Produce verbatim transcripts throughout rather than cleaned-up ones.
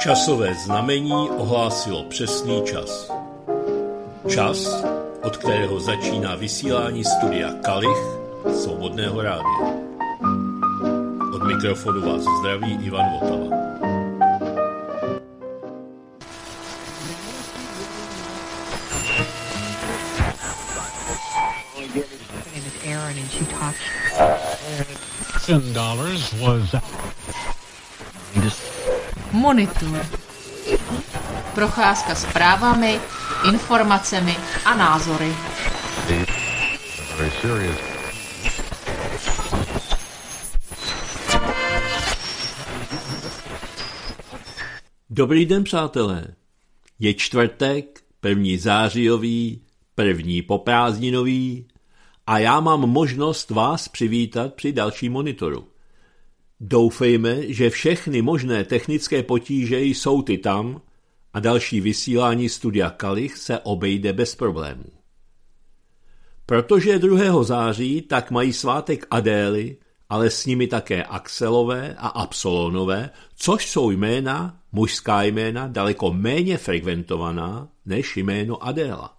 Časové znamení ohlásilo přesný čas. Čas, od kterého začíná vysílání studia Kalich Svobodného rádia. Od mikrofonu vás zdraví Ivan Votava. Monitor. Procházka zprávami, informacemi a názory. Dobrý den, přátelé. Je čtvrtek, první zářijový, první poprázdninový a já mám možnost vás přivítat při dalším monitoru. Doufejme, že všechny možné technické potíže jsou ty tam a další vysílání studia Kalich se obejde bez problémů. Protože je druhého září, tak mají svátek Adély, ale s nimi také Axelové a Absolonové, což jsou jména, mužská jména, daleko méně frekventovaná než jméno Adéla.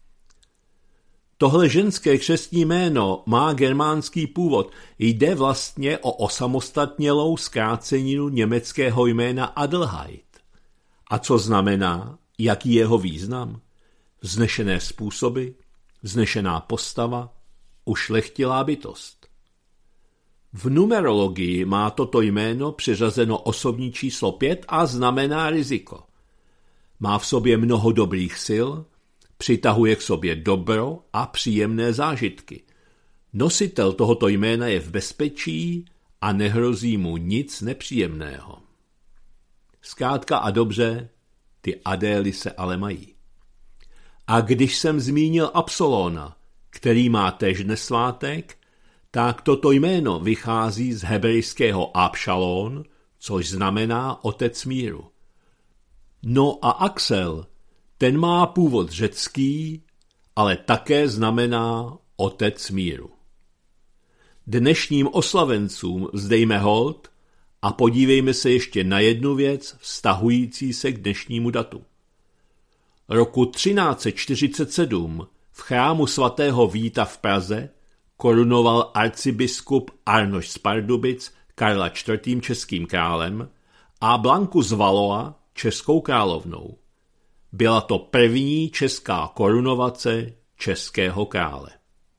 Tohle ženské křestní jméno má germánský původ. Jde vlastně o osamostatnělou zkráceninu německého jména Adelheid. A co znamená, jaký je jeho význam? Vznešené způsoby, vznešená postava, ušlechtilá bytost. V numerologii má toto jméno přiřazeno osobní číslo pět a znamená riziko. Má v sobě mnoho dobrých sil, přitahuje k sobě dobro a příjemné zážitky. Nositel tohoto jména je v bezpečí a nehrozí mu nic nepříjemného. Zkrátka a dobře, ty Adély se ale mají. A když jsem zmínil Absolona, který má též dnes svátek, tak toto jméno vychází z hebrejského Abšalón, což znamená otec míru. No a Axel, ten má původ řecký, ale také znamená otec míru. Dnešním oslavencům vzdejme hold a podívejme se ještě na jednu věc vztahující se k dnešnímu datu. Roku třináct set čtyřicet sedm v chrámu svatého Víta v Praze korunoval arcibiskup Arnošt z Pardubic Karla čtvrtým českým králem a Blanku z Valois českou královnou. Byla to první česká korunovace českého krále.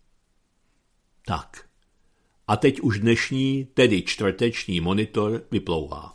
Tak, a teď už dnešní, tedy čtvrteční monitor vyplouvá.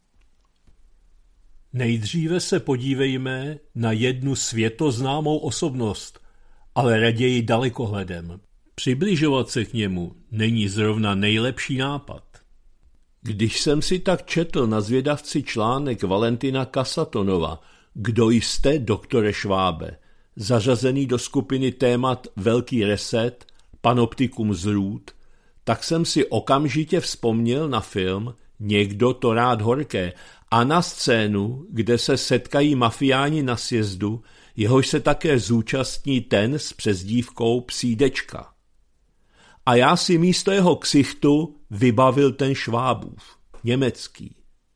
Nejdříve se podívejme na jednu světoznámou osobnost, ale raději dalekohledem. Přibližovat se k němu není zrovna nejlepší nápad. Když jsem si tak četl na zvědavci článek Valentina Kasatonova Kdo jste, doktore Švábe, zařazený do skupiny témat Velký reset, Panoptikum zrůd, tak jsem si okamžitě vzpomněl na film Někdo to rád horké a na scénu, kde se setkají mafiáni na sjezdu, jehož se také zúčastní ten s přezdívkou Psídečka. A já si místo jeho ksichtu vybavil ten Švábův, německý.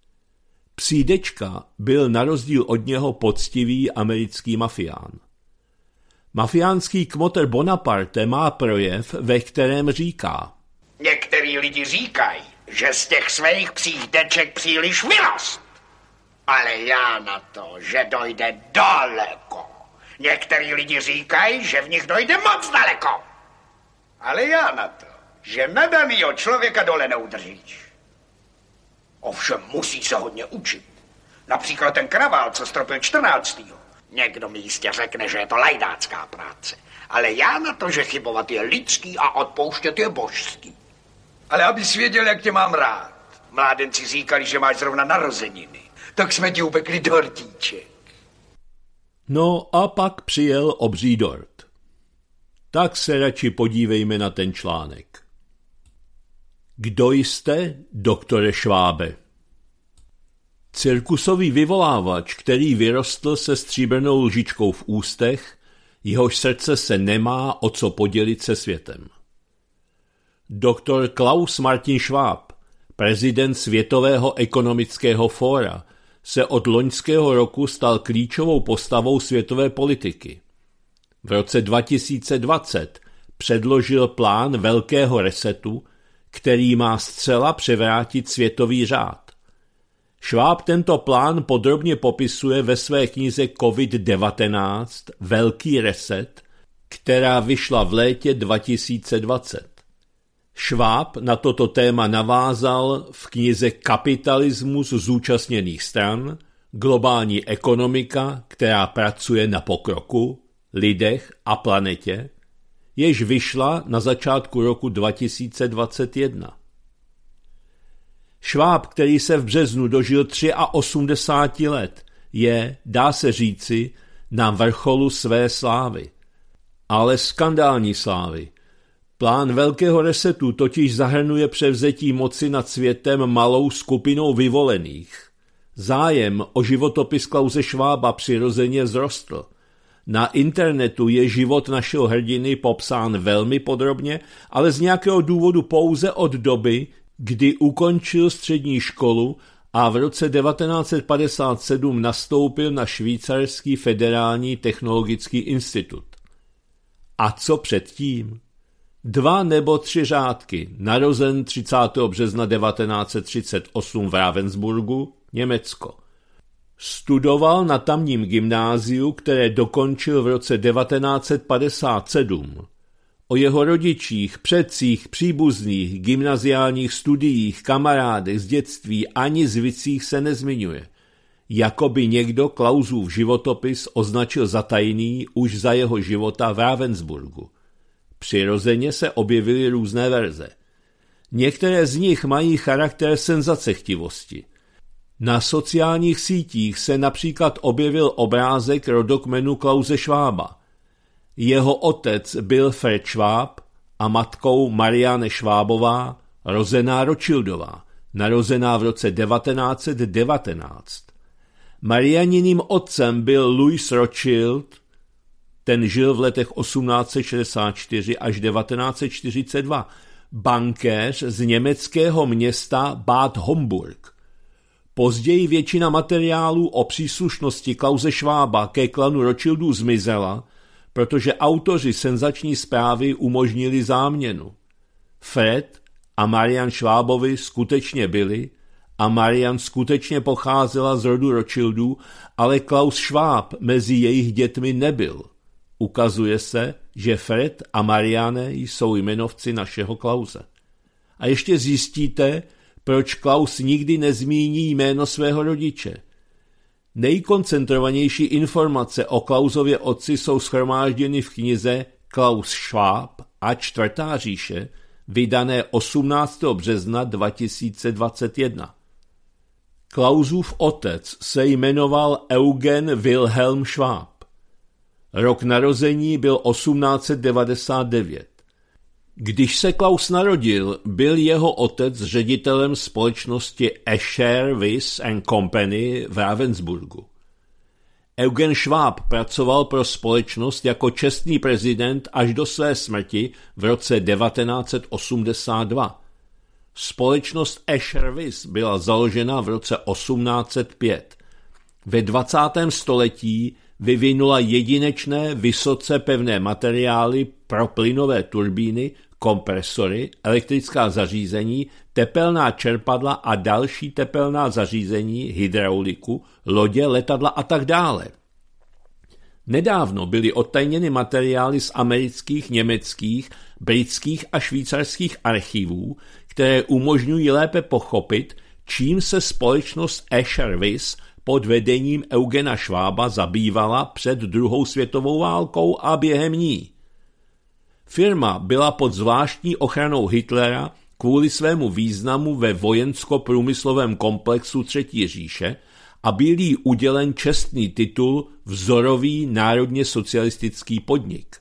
Psídečka byl na rozdíl od něho poctivý americký mafián. Mafiánský kmotr Bonaparte má projev, ve kterém říká: Některý lidi říkají, že z těch svých psídeček příliš vyrost. Ale já na to, že dojde daleko. Některý lidi říkají, že v nich dojde moc daleko. Ale já na to, že nadanýho člověka dole neudržíš. Ovšem musí se hodně učit. Například ten kravál, co stropil čtrnáctého Někdo mi jistě řekne, že je to lajdácká práce. Ale já na to, že chybovat je lidský a odpouštět je božský. Ale abys věděl, jak tě mám rád. Mládenci říkali, že máš zrovna narozeniny. Tak jsme ti upekli dortíček. No a pak přijel obří dort. Tak se radši podívejme na ten článek. Kdo jste, doktore Švábe? Cirkusový vyvolávač, který vyrostl se stříbrnou lžičkou v ústech, jehož srdce se nemá o co podělit se světem. Doktor Klaus Martin Schwab, prezident Světového ekonomického fóra, se od loňského roku stal klíčovou postavou světové politiky. V roce dva tisíce dvacet předložil plán velkého resetu, který má zcela převrátit světový řád. Schwab tento plán podrobně popisuje ve své knize COVID devatenáct Velký reset, která vyšla v létě dva tisíce dvacet. Schwab na toto téma navázal v knize Kapitalismus zúčastněných stran, globální ekonomika, která pracuje na pokroku, lidech a planetě, jež vyšla na začátku roku dva tisíce dvacet jedna. Schwab, který se v březnu dožil osmdesáti tři let, je, dá se říci, na vrcholu své slávy. Ale skandální slávy. Plán velkého resetu totiž zahrnuje převzetí moci nad světem malou skupinou vyvolených. Zájem o životopis Klause Schwaba přirozeně vzrostl. Na internetu je život našeho hrdiny popsán velmi podrobně, ale z nějakého důvodu pouze od doby, kdy ukončil střední školu a v roce devatenáct set padesát sedm nastoupil na švýcarský federální technologický institut. A co předtím? Dva nebo tři řádky, narozen třicátého března devatenáct set třicet osm v Ravensburgu, Německo. Studoval na tamním gymnáziu, které dokončil v roce devatenáct set padesát sedm. O jeho rodičích, předcích, příbuzných, gymnaziálních studiích, kamarádech z dětství ani zvicích se nezmiňuje. Jakoby někdo Klausův životopis označil za tajný už za jeho života v Ravensburgu. Přirozeně se objevily různé verze. Některé z nich mají charakter senzacechtivosti. Na sociálních sítích se například objevil obrázek rodokmenu Klause Schwaba. Jeho otec byl Fred Schwab a matkou Marianne Schwabová, rozená Rothschildová, narozená v roce devatenáct set devatenáct. Marianiným otcem byl Louis Rothschild, ten žil v letech osmnáct set šedesát čtyři až devatenáct set čtyřicet dva, bankéř z německého města Bad Homburg. Později většina materiálů o příslušnosti Klause Schwaba ke klanu Rothschildů zmizela, protože autoři senzační zprávy umožnili záměnu. Fred a Marianne Schwabovi skutečně byli a Marianne skutečně pocházela z rodu Rothschildů, ale Klaus Schwab mezi jejich dětmi nebyl. Ukazuje se, že Fred a Marianne jsou jmenovci našeho Klause. A ještě zjistíte, proč Klaus nikdy nezmíní jméno svého rodiče. Nejkoncentrovanější informace o Klausově otci jsou shromážděny v knize Klaus Schwab a čtvrtá říše, vydané osmnáctého března dva tisíce dvacet jedna. Klausův otec se jmenoval Eugen Wilhelm Schwab. Rok narození byl osmnáct set devadesát devět. Když se Klaus narodil, byl jeho otec ředitelem společnosti Escher, Wyss and Company v Ravensburgu. Eugen Schwab pracoval pro společnost jako čestný prezident až do své smrti v roce devatenáct set osmdesát dva. Společnost Escher Wyss byla založena v roce osmnáct set pět. Ve dvacátém století vyvinula jedinečné vysoce pevné materiály pro plynové turbíny, kompresory, elektrická zařízení, tepelná čerpadla a další tepelná zařízení, hydrauliku, lodě, letadla a tak dále. Nedávno byly odtajněny materiály z amerických, německých, britských a švýcarských archivů, které umožňují lépe pochopit, čím se společnost Escher Wyss pod vedením Eugena Schwaba zabývala před druhou světovou válkou a během ní. Firma byla pod zvláštní ochranou Hitlera kvůli svému významu ve vojensko-průmyslovém komplexu Třetí říše a byl jí udělen čestný titul Vzorový národně socialistický podnik.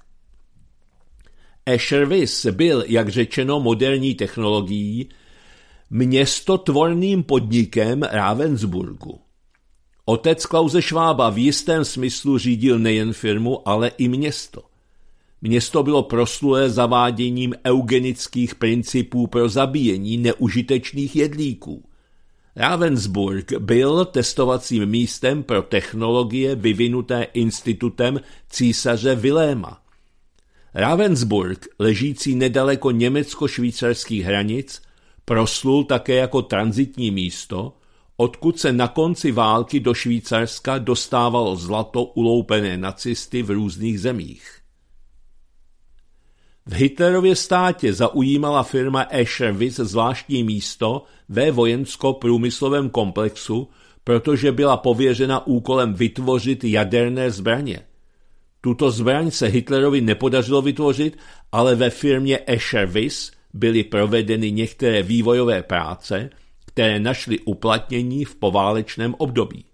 Escher Wyss byl, jak řečeno moderní technologií, městotvorným podnikem Ravensburgu. Otec Klause Schwaba v jistém smyslu řídil nejen firmu, ale i město. Město bylo proslulé zaváděním eugenických principů pro zabíjení neužitečných jedlíků. Ravensburg byl testovacím místem pro technologie vyvinuté institutem císaře Viléma. Ravensburg, ležící nedaleko německo-švýcarských hranic, proslul také jako tranzitní místo, odkud se na konci války do Švýcarska dostávalo zlato uloupené nacisty v různých zemích. V Hitlerově státě zaujímala firma Escherwiz zvláštní místo ve vojensko-průmyslovém komplexu, protože byla pověřena úkolem vytvořit jaderné zbraně. Tuto zbraň se Hitlerovi nepodařilo vytvořit, ale ve firmě Escherwiz byly provedeny některé vývojové práce, které našly uplatnění v poválečném období.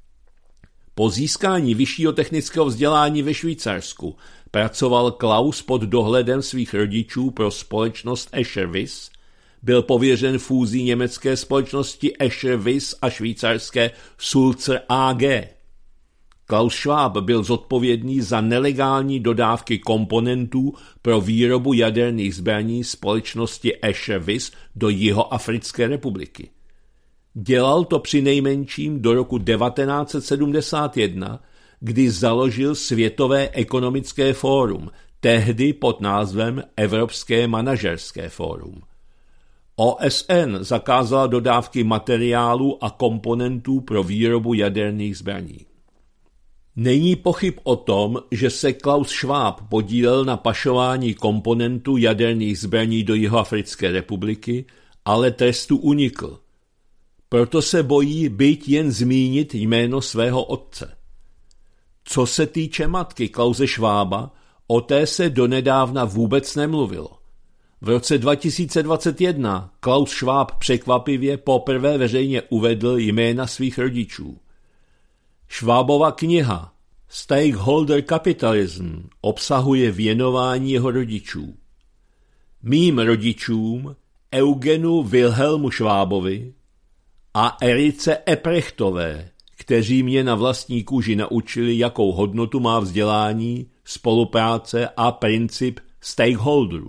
Po získání vyššího technického vzdělání ve Švýcarsku pracoval Klaus pod dohledem svých rodičů pro společnost Escherwiz, byl pověřen fúzí německé společnosti Escherwiz a švýcarské Sulzer A G. Klaus Schwab byl zodpovědný za nelegální dodávky komponentů pro výrobu jaderných zbraní společnosti Escherwiz do Jihoafrické republiky. Dělal to přinejmenším do roku devatenáct set sedmdesát jedna, kdy založil Světové ekonomické fórum, tehdy pod názvem Evropské manažerské fórum. O S N zakázala dodávky materiálů a komponentů pro výrobu jaderných zbraní. Není pochyb o tom, že se Klaus Schwab podílel na pašování komponentů jaderných zbraní do Jihoafrické republiky, ale trestu unikl. Proto se bojí byť jen zmínit jméno svého otce. Co se týče matky Klause Schwaba, o té se donedávna vůbec nemluvilo. V roce dva tisíce dvacet jedna Klaus Schwab překvapivě poprvé veřejně uvedl jména svých rodičů. Schwabova kniha Stakeholder Capitalism obsahuje věnování jeho rodičů. Mým rodičům, Eugenu Wilhelmu Schwabovi a Erice Eprechtové, kteří mě na vlastní kůži naučili, jakou hodnotu má vzdělání, spolupráce a princip stakeholderů.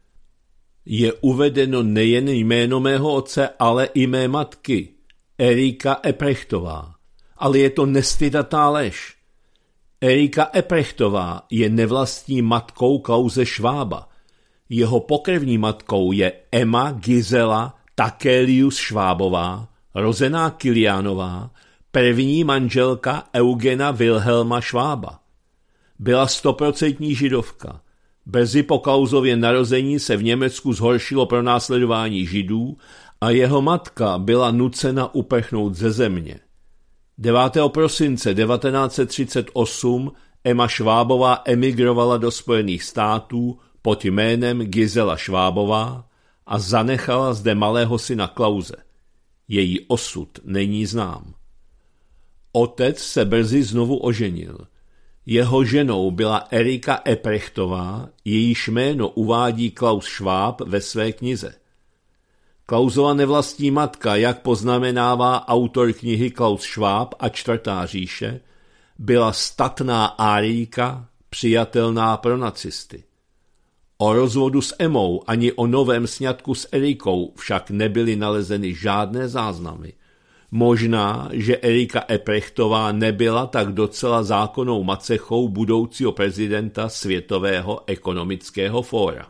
Je uvedeno nejen jméno mého otce, ale i mé matky, Erika Eprechtová. Ale je to nestydatá lež. Erika Eprechtová je nevlastní matkou Klause Schwaba. Jeho pokrevní matkou je Emma Gisela Takelius Schwabová, rozená Kilianová, první manželka Eugena Wilhelma Schwaba. Byla stoprocentní židovka. Brzy po Klausově narození se v Německu zhoršilo pronásledování židů a jeho matka byla nucena uprchnout ze země. devátého prosince devatenáct set třicet osm Emma Schwabová emigrovala do Spojených států pod jménem Gisela Schwabová a zanechala zde malého syna Klause. Její osud není znám. Otec se brzy znovu oženil. Jeho ženou byla Erika Eprechtová, jejíž jméno uvádí Klaus Schwab ve své knize. Klausova nevlastní matka, jak poznamenává autor knihy Klaus Schwab a čtvrtá říše, byla statná Árijka, přijatelná pro nacisty. O rozvodu s Emou ani o novém sňatku s Erikou však nebyly nalezeny žádné záznamy. Možná, že Erika Eprechtová nebyla tak docela zákonnou macechou budoucího prezidenta Světového ekonomického fóra.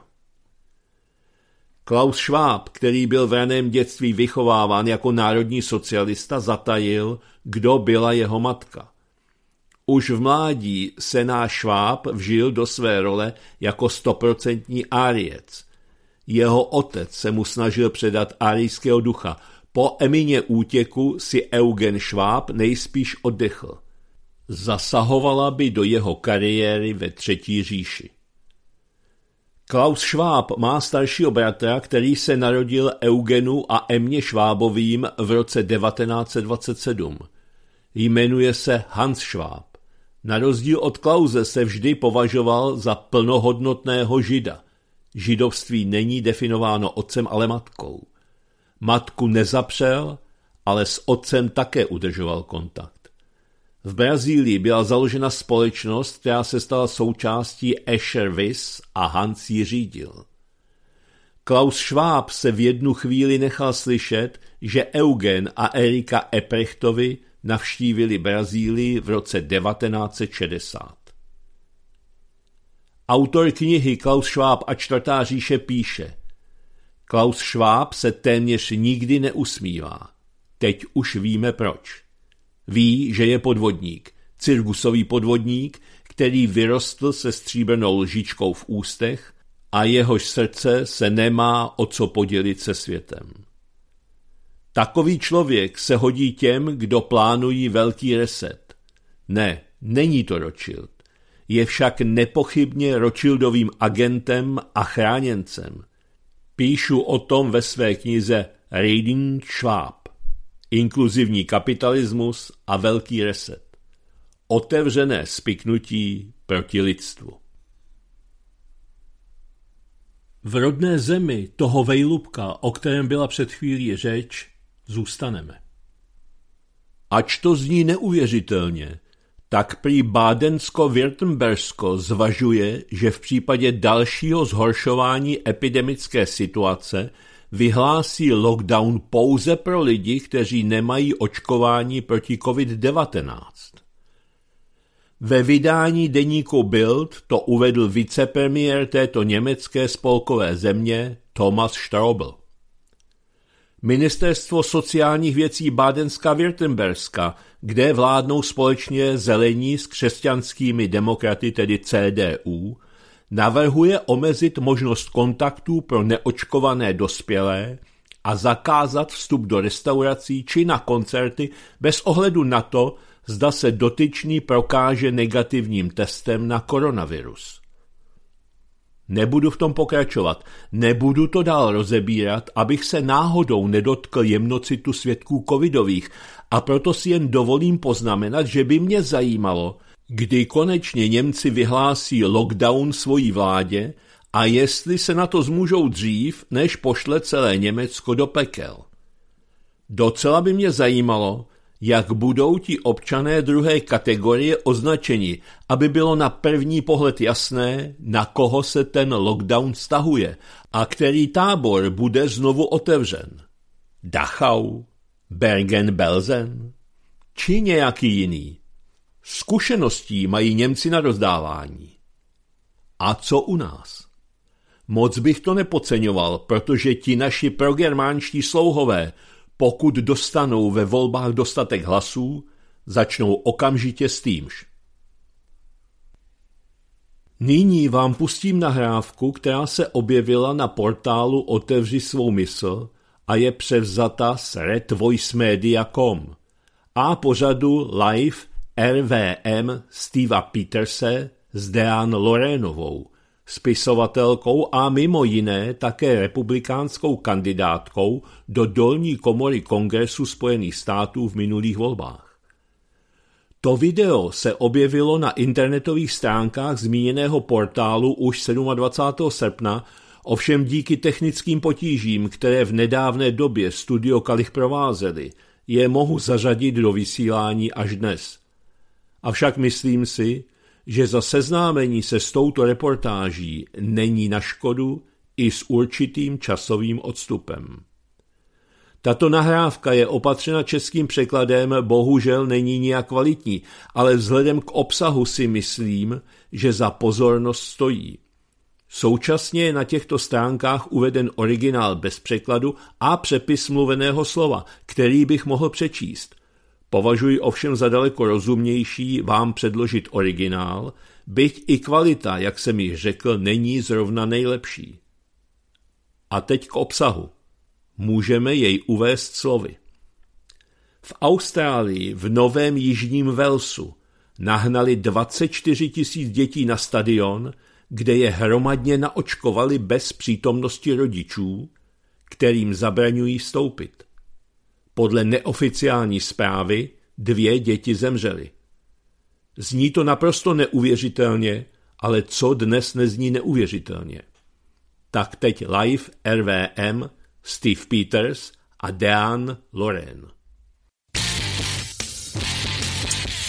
Klaus Schwab, který byl v raném dětství vychováván jako národní socialista, zatajil, kdo byla jeho matka. Už v mládí se náš Schwab vžil do své role jako stoprocentní Árijec. Jeho otec se mu snažil předat árijského ducha. Po Emině útěku si Eugen Schwab nejspíš oddechl. Zasahovala by do jeho kariéry ve Třetí říši. Klaus Schwab má staršího bratra, který se narodil Eugenu a Emmě Schwabovým v roce devatenáct set dvacet sedm. Jmenuje se Hans Schwab. Na rozdíl od Klause se vždy považoval za plnohodnotného žida. Židovství není definováno otcem, ale matkou. Matku nezapřel, ale s otcem také udržoval kontakt. V Brazílii byla založena společnost, která se stala součástí Escherwiz a Hans ji řídil. Klaus Schwab se v jednu chvíli nechal slyšet, že Eugen a Erika Eprechtovi navštívili Brazílii v roce devatenáct set šedesát. Autor knihy Klaus Schwab a čtvrtá říše píše: Klaus Schwab se téměř nikdy neusmívá. Teď už víme proč. Ví, že je podvodník, cirkusový podvodník, který vyrostl se stříbrnou lžičkou v ústech a jehož srdce se nemá o co podělit se světem. Takový člověk se hodí těm, kdo plánují velký reset. Ne, není to Rothschild. Je však nepochybně Rothschildovým agentem a chráněncem. Píšu o tom ve své knize Reading Schwab. Inkluzivní kapitalismus a velký reset. Otevřené spiknutí proti lidstvu. V rodné zemi toho vejlubka, o kterém byla před chvílí řeč, zůstaneme. Ač to zní neuvěřitelně, tak prý Bádensko-Württembersko zvažuje, že v případě dalšího zhoršování epidemické situace vyhlásí lockdown pouze pro lidi, kteří nemají očkování proti covid devatenáct. Ve vydání deníku Bild to uvedl vicepremiér této německé spolkové země Thomas Strobel. Ministerstvo sociálních věcí Bádenska-Württemberska, kde vládnou společně zelení s křesťanskými demokraty, tedy C D U, navrhuje omezit možnost kontaktů pro neočkované dospělé a zakázat vstup do restaurací či na koncerty bez ohledu na to, zda se dotyčný prokáže negativním testem na koronavirus. Nebudu v tom pokračovat, nebudu to dál rozebírat, abych se náhodou nedotkl jemnocitu svědků covidových, a proto si jen dovolím poznamenat, že by mě zajímalo, kdy konečně Němci vyhlásí lockdown svojí vládě a jestli se na to zmůžou dřív, než pošle celé Německo do pekel. Docela by mě zajímalo, jak budou ti občané druhé kategorie označeni, aby bylo na první pohled jasné, na koho se ten lockdown vztahuje a který tábor bude znovu otevřen. Dachau, Bergen-Belsen či nějaký jiný. Zkušeností mají Němci na rozdávání. A co u nás? Moc bych to nepodceňoval, protože ti naši progermánští slouhové, pokud dostanou ve volbách dostatek hlasů, začnou okamžitě s týmž. Nyní vám pustím nahrávku, která se objevila na portálu Otevři svou mysl a je převzata z red voice media tečka com a pořadu Live R V M Steva Peterse s Deanne Lorenovou, spisovatelkou a mimo jiné také republikánskou kandidátkou do dolní komory Kongresu Spojených států v minulých volbách. To video se objevilo na internetových stránkách zmíněného portálu už dvacátého sedmého srpna, ovšem díky technickým potížím, které v nedávné době Studio Kalich provázely, je mohu zařadit do vysílání až dnes. Avšak myslím si, že za seznámení se s touto reportáží není na škodu i s určitým časovým odstupem. Tato nahrávka je opatřena českým překladem, bohužel není nijak kvalitní, ale vzhledem k obsahu si myslím, že za pozornost stojí. Současně je na těchto stránkách uveden originál bez překladu a přepis mluveného slova, který bych mohl přečíst. Považuji ovšem za daleko rozumnější vám předložit originál, byť i kvalita, jak jsem již řekl, není zrovna nejlepší. A teď k obsahu. Můžeme jej uvést slovy. V Austrálii v Novém Jižním Walesu nahnali dvacet čtyři tisíc dětí na stadion, kde je hromadně naočkovali bez přítomnosti rodičů, kterým zabraňují vstoupit. Podle neoficiální zprávy dvě děti zemřely. Zní to naprosto neuvěřitelně, ale co dnes nezní neuvěřitelně? Tak teď live R V M, Steve Peters a Deanne Lorraine. Shut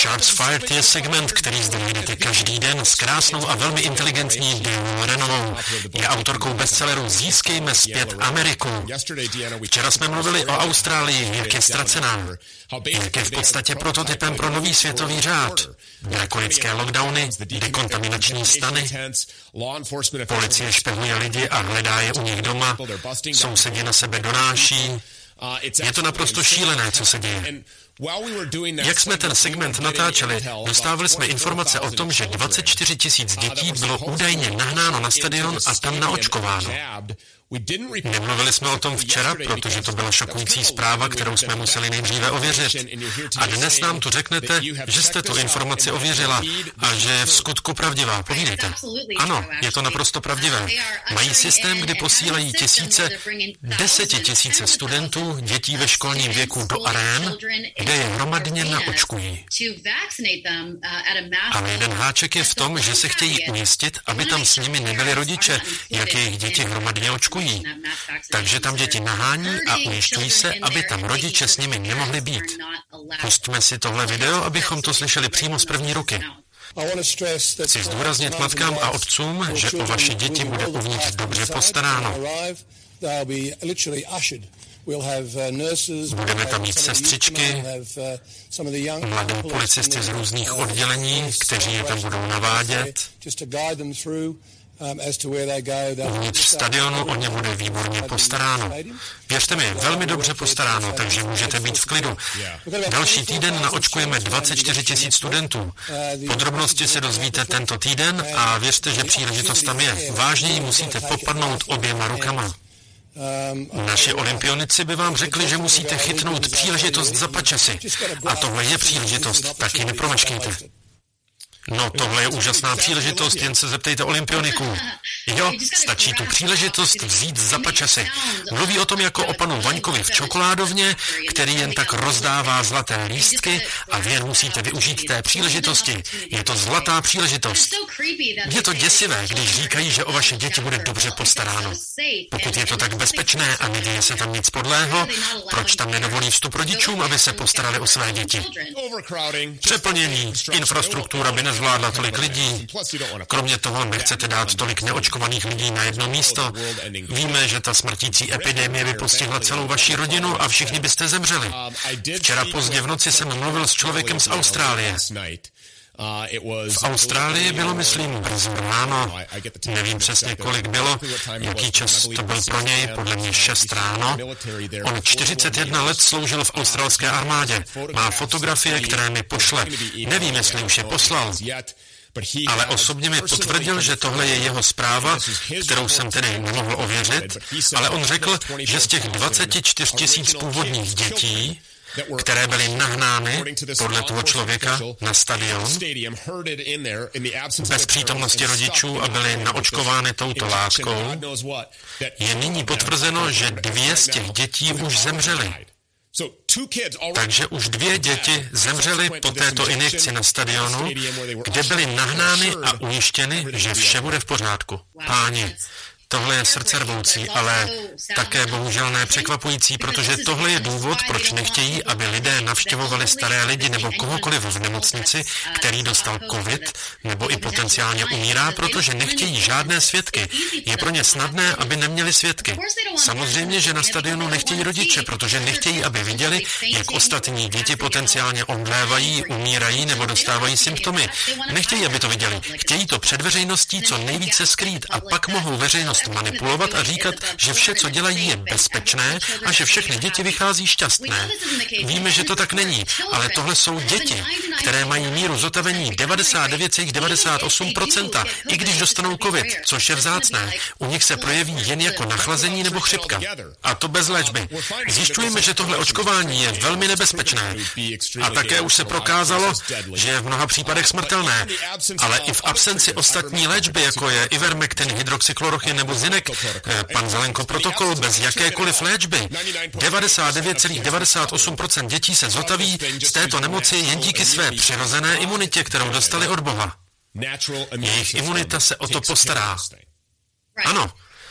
Shots Fired je segment, který zde najdete každý den s krásnou a velmi inteligentní Dianou Renovou. Je autorkou bestselleru Získejme zpět Ameriku. Včera jsme mluvili o Austrálii, jak je ztracená. Jak je v podstatě prototypem pro nový světový řád. Drakonické lockdowny, dekontaminační stany, policie špehuje lidi a hledá je u nich doma, sousedi na sebe donáší. Je to naprosto šílené, co se děje. Jak jsme ten segment natáčeli, dostávali jsme informace o tom, že dvacet čtyři tisíc dětí bylo údajně nahnáno na stadion a tam naočkováno. Nemluvili jsme o tom včera, protože to byla šokující zpráva, kterou jsme museli nejdříve ověřit. A dnes nám tu řeknete, že jste tu informaci ověřila a že je v skutku pravdivá. Povídejte. Ano, je to naprosto pravdivé. Mají systém, kdy posílají tisíce, desetitisíce studentů, dětí ve školním věku do arén, kde je hromadně naočkují. Ale jeden háček je v tom, že se chtějí ujistit, aby tam s nimi nebyli rodiče, jak jejich děti hromadně očkují. Takže tam děti nahání a ujišťují se, aby tam rodiče s nimi nemohli být. Pustíme si tohle video, abychom to slyšeli přímo z první ruky. Chci zdůraznit matkám a otcům, že o vaše děti bude uvnitř dobře postaráno. Budeme tam mít sestřičky, mladé policisty z různých oddělení, kteří je tam budou navádět. Uvnitř stadionu o ně bude výborně postaráno. Věřte mi, velmi dobře postaráno, takže můžete být v klidu. Další týden naočkujeme dvacet čtyři tisíc studentů. Podrobnosti se dozvíte tento týden a věřte, že příležitost tam je. Vážně ji musíte popadnout oběma rukama. Naši olympionici by vám řekli, že musíte chytnout příležitost za pačesy. A tohle je příležitost, taky nepromeškejte. No, tohle je úžasná příležitost, jen se zeptejte olympioniků. Jo, stačí tu příležitost vzít za pačesy. Mluví o tom jako o panu Vaňkovi v čokoládovně, který jen tak rozdává zlaté lístky a vy jen musíte využít té příležitosti. Je to zlatá příležitost. Je to děsivé, když říkají, že o vaše děti bude dobře postaráno. Pokud je to tak bezpečné a neděje se tam nic podlého, proč tam nedovolí vstup rodičům, aby se postarali o své děti? Přeplnění, infrastruktura by nezvládla tolik lidí. Kromě toho nechcete dát tolik neočkovaných lidí na jedno místo. Víme, že ta smrtící epidemie by postihla celou vaši rodinu a všichni byste zemřeli. Včera pozdě v noci jsem mluvil s člověkem z Austrálie. V Austrálii bylo, myslím, brzy ráno. Nevím přesně, kolik bylo, jaký čas to byl pro něj, podle mě šest ráno. On čtyřicet jedna let sloužil v australské armádě. Má fotografie, které mi pošle. Nevím, jestli už je poslal. Ale osobně mi potvrdil, že tohle je jeho zpráva, kterou jsem tedy nemohl ověřit, ale on řekl, že z těch dvacet čtyři tisíc původních dětí, které byly nahnány podle toho člověka na stadion bez přítomnosti rodičů a byly naočkovány touto látkou, je nyní potvrzeno, že dvě z těch dětí už zemřely. Takže už dvě děti zemřely po této injekci na stadionu, kde byly nahnány a ujištěny, že vše bude v pořádku. Páni, tohle je srdcervoucí, ale také bohužel nepřekvapující, protože tohle je důvod, proč nechtějí, aby lidé navštěvovali staré lidi nebo kohokoliv v nemocnici, který dostal covid nebo i potenciálně umírá, protože nechtějí žádné svědky. Je pro ně snadné, aby neměli svědky. Samozřejmě, že na stadionu nechtějí rodiče, protože nechtějí, aby viděli, jak ostatní děti potenciálně omdlévají, umírají nebo dostávají symptomy. Nechtějí, aby to viděli. Chtějí to před veřejností co nejvíce skrýt a pak mohou veřejnost manipulovat a říkat, že vše, co dělají, je bezpečné a že všechny děti vychází šťastné. Víme, že to tak není, ale tohle jsou děti, které mají míru zotavení devadesát devět celá devadesát osm procent, i když dostanou covid, což je vzácné. U nich se projeví jen jako nachlazení nebo chřipka. A to bez léčby. Zjišťujeme, že tohle očkování je velmi nebezpečné. A také už se prokázalo, že je v mnoha případech smrtelné. Ale i v absenci ostatní léčby, jako je Ivermectin, hydroxychloroquin nebo Zinek, pan Zelenko protokol bez jakékoliv léčby. devadesát devět celá devadesát osm procent dětí se zotaví z této nemoci jen díky své přirozené imunitě, kterou dostali od Boha. Jejich imunita se o to postará. Ano,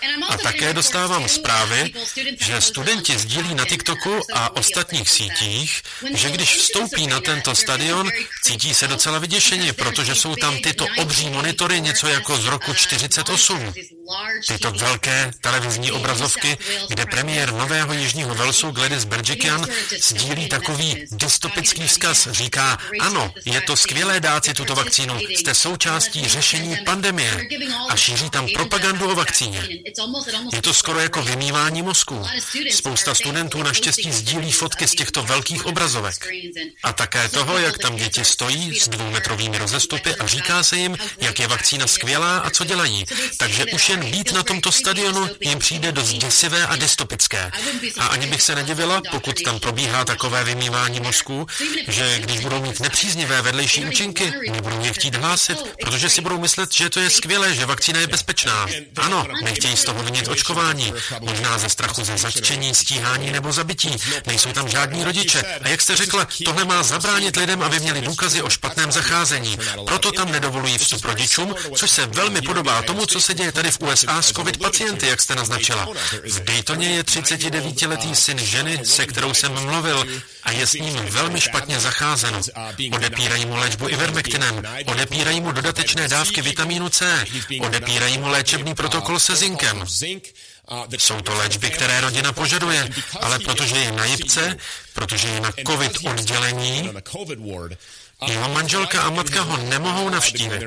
A také dostávám zprávy, že studenti sdílí na TikToku a ostatních sítích, že když vstoupí na tento stadion, cítí se docela vyděšeni, protože jsou tam tyto obří monitory, něco jako z roku čtyřicet osm. Tyto velké televizní obrazovky, kde premiér Nového Jižního Walesu Gladys Berejiklian sdílí takový dystopický vzkaz. Říká, ano, je to skvělé dát si tuto vakcínu, jste součástí řešení pandemie a šíří tam propagandu o vakcíně. Je to skoro jako vymývání mozku. Spousta studentů naštěstí sdílí fotky z těchto velkých obrazovek. A také toho, jak tam děti stojí s dvoumetrovými rozestupy a říká se jim, jak je vakcína skvělá a co dělají. Takže už jen být na tomto stadionu jim přijde dost děsivé a dystopické. A ani bych se nedivila, pokud tam probíhá takové vymývání mozku, že když budou mít nepříznivé vedlejší účinky, nebudou je chtít hlásit, protože si budou myslet, že to je skvělé, že vakcína je bezpečná. Ano, nechtějí z toho vinit očkování, možná ze strachu ze zatčení, stíhání nebo zabití. Nejsou tam žádní rodiče. A jak jste řekla, tohle má zabránit lidem, aby měli důkazy o špatném zacházení. Proto tam nedovolují vstup rodičům, což se velmi podobá tomu, co se děje tady v U S A s covid pacienty, jak jste naznačila. V Daytoně je třicetidevítiletý syn ženy, se kterou jsem mluvil, a je s ním velmi špatně zacházeno. Odepírají mu léčbu ivermektinem, odepírají mu dodatečné dávky vitamínu C, odepírají mu léčebný protokol se zinkem. Jsou to léčby, které rodina požaduje, ale protože je na jipce, protože je na covid oddělení, jeho manželka a matka ho nemohou navštívit.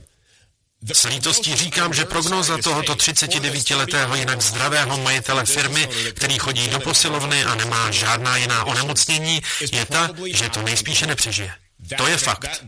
S lítostí říkám, že prognóza tohoto třicetidevítiletého jinak zdravého majitele firmy, který chodí do posilovny a nemá žádná jiná onemocnění, je ta, že to nejspíše nepřežije. To je fakt.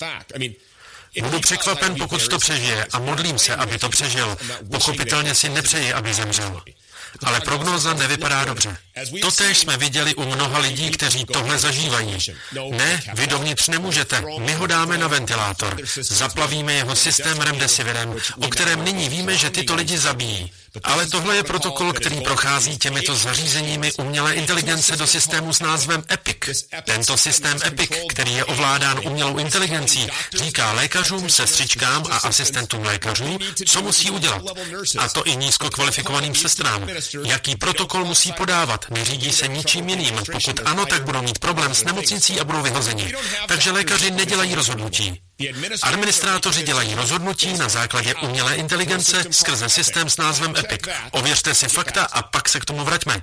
Budu překvapen, pokud to přežije a modlím se, aby to přežil. Pochopitelně si nepřeji, aby zemřel. Ale prognóza nevypadá dobře. Totéž jsme viděli u mnoha lidí, kteří tohle zažívají. Ne, vy dovnitř nemůžete, my ho dáme na ventilátor. Zaplavíme jeho systém remdesivirem, o kterém nyní víme, že tyto lidi zabíjí. Ale tohle je protokol, který prochází těmito zařízeními umělé inteligence do systému s názvem EPIC. Tento systém EPIC, který je ovládán umělou inteligencí, říká lékařům, sestřičkám a asistentům lékařů, co musí udělat. A to i nízkokvalifikovaným sestrám. Jaký protokol musí podávat, neřídí se ničím jiným. Pokud ano, tak budou mít problém s nemocnicí a budou vyhozeni. Takže lékaři nedělají rozhodnutí. Administrátoři dělají rozhodnutí na základě umělé inteligence skrze systém s názvem EPIC. Ověřte si fakta a pak se k tomu vraťme.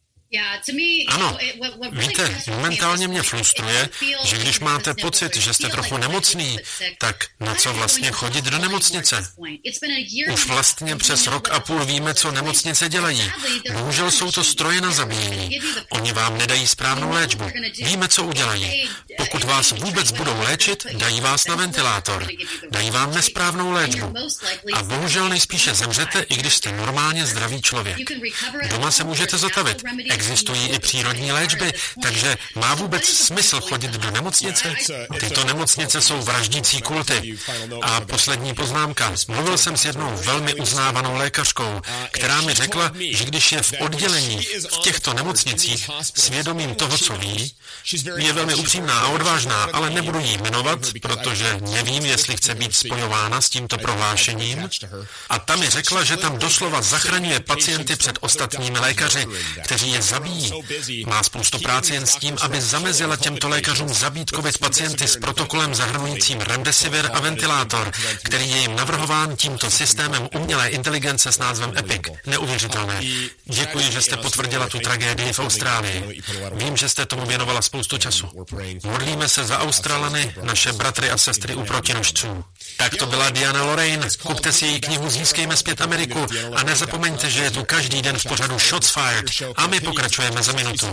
Ano, víte, momentálně mě frustruje, že když máte pocit, že jste trochu nemocný, tak na co vlastně chodit do nemocnice? Už vlastně přes rok a půl víme, co nemocnice dělají. Bohužel jsou to stroje na zabíjení. Oni vám nedají správnou léčbu. Víme, co udělají. Pokud vás vůbec budou léčit, dají vás na ventilátor. Dají vám nesprávnou léčbu. A bohužel nejspíše zemřete, i když jste normálně zdravý člověk. Doma se můžete zotavit. Existují i přírodní léčby, takže má vůbec smysl chodit do nemocnice? Tyto nemocnice jsou vraždící kulty. A poslední poznámka. Mluvil jsem s jednou velmi uznávanou lékařkou, která mi řekla, že když je v oddělení v těchto nemocnicích svědomím toho, co ví, je velmi upřímná a odvážná, ale nebudu jí jmenovat, protože nevím, jestli chce být spojována s tímto prohlášením. A ta mi řekla, že tam doslova zachraňuje pacienty před ostatními lékaři, kteří je zabíjí. Má spoustu práce jen s tím, aby zamezila těmto lékařům zabít covid pacienty s protokolem zahrnujícím remdesivir a ventilátor, který je jim navrhován tímto systémem umělé inteligence s názvem EPIC. Neuvěřitelné. Děkuji, že jste potvrdila tu tragédii v Austrálii. Vím, že jste tomu věnovala spoustu času. Modlíme se za Australany, naše bratry a sestry u protinožců. Tak to byla Diana Lorraine. Kupte si její knihu Získejme zpět Ameriku a nezapomeňte, že je tu každý den v pořadu Shots Fired a my pokračujeme za minutu.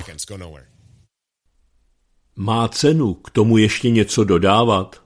Má cenu k tomu ještě něco dodávat?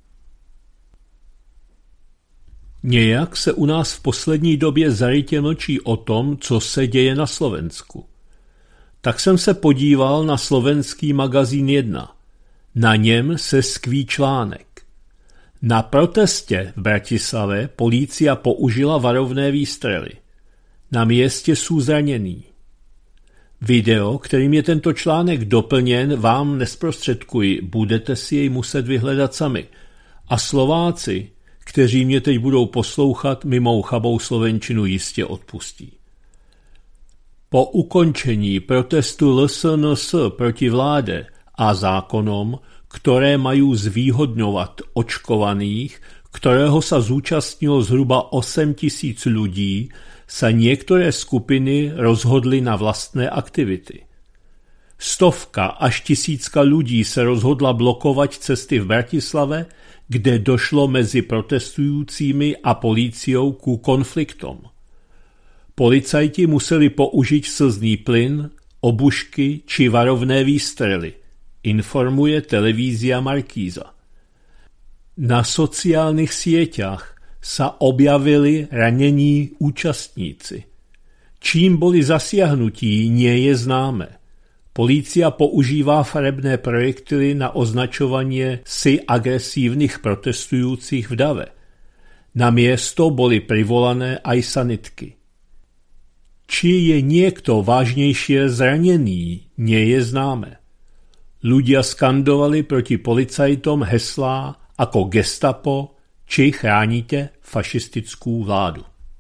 Nějak se u nás v poslední době zarytě mlčí o tom, co se děje na Slovensku. Tak jsem se podíval na slovenský magazín jedna. Na něm se skví článek. Na protestě v Bratislave polícia použila varovné výstřely. Na městě jsou zranění. Video, kterým je tento článek doplněn, vám nesprostředkuji, budete si jej muset vyhledat sami. A Slováci, kteří mě teď budou poslouchat, mi mou chabou slovenčinu jistě odpustí. Po ukončení protestu L S N S proti vláde a zákonom, ktoré majú zvýhodňovať očkovaných, ktorého sa zúčastnilo zhruba osem tisíc ľudí, sa niektoré skupiny rozhodli na vlastné aktivity. Stovka až tisícka ľudí sa rozhodla blokovať cesty v Bratislave, kde došlo mezi protestujúcimi a políciou ku konfliktom. Policajti museli použiť slzný plyn, obušky či varovné výstrely, informuje televízia Markíza. Na sociálnych sieťach sa objavili ranení účastníci. Čím boli zasiahnutí, nie je známe. Polícia používá farebné projektily na označovanie si agresívnych protestujúcich v dave. Na miesto boli privolané aj sanitky. Či je niekto vážnejšie zranený, nie je známe. Ľudia skandovali proti policajtom heslá ako Gestapo či chránite fašistickú vládu.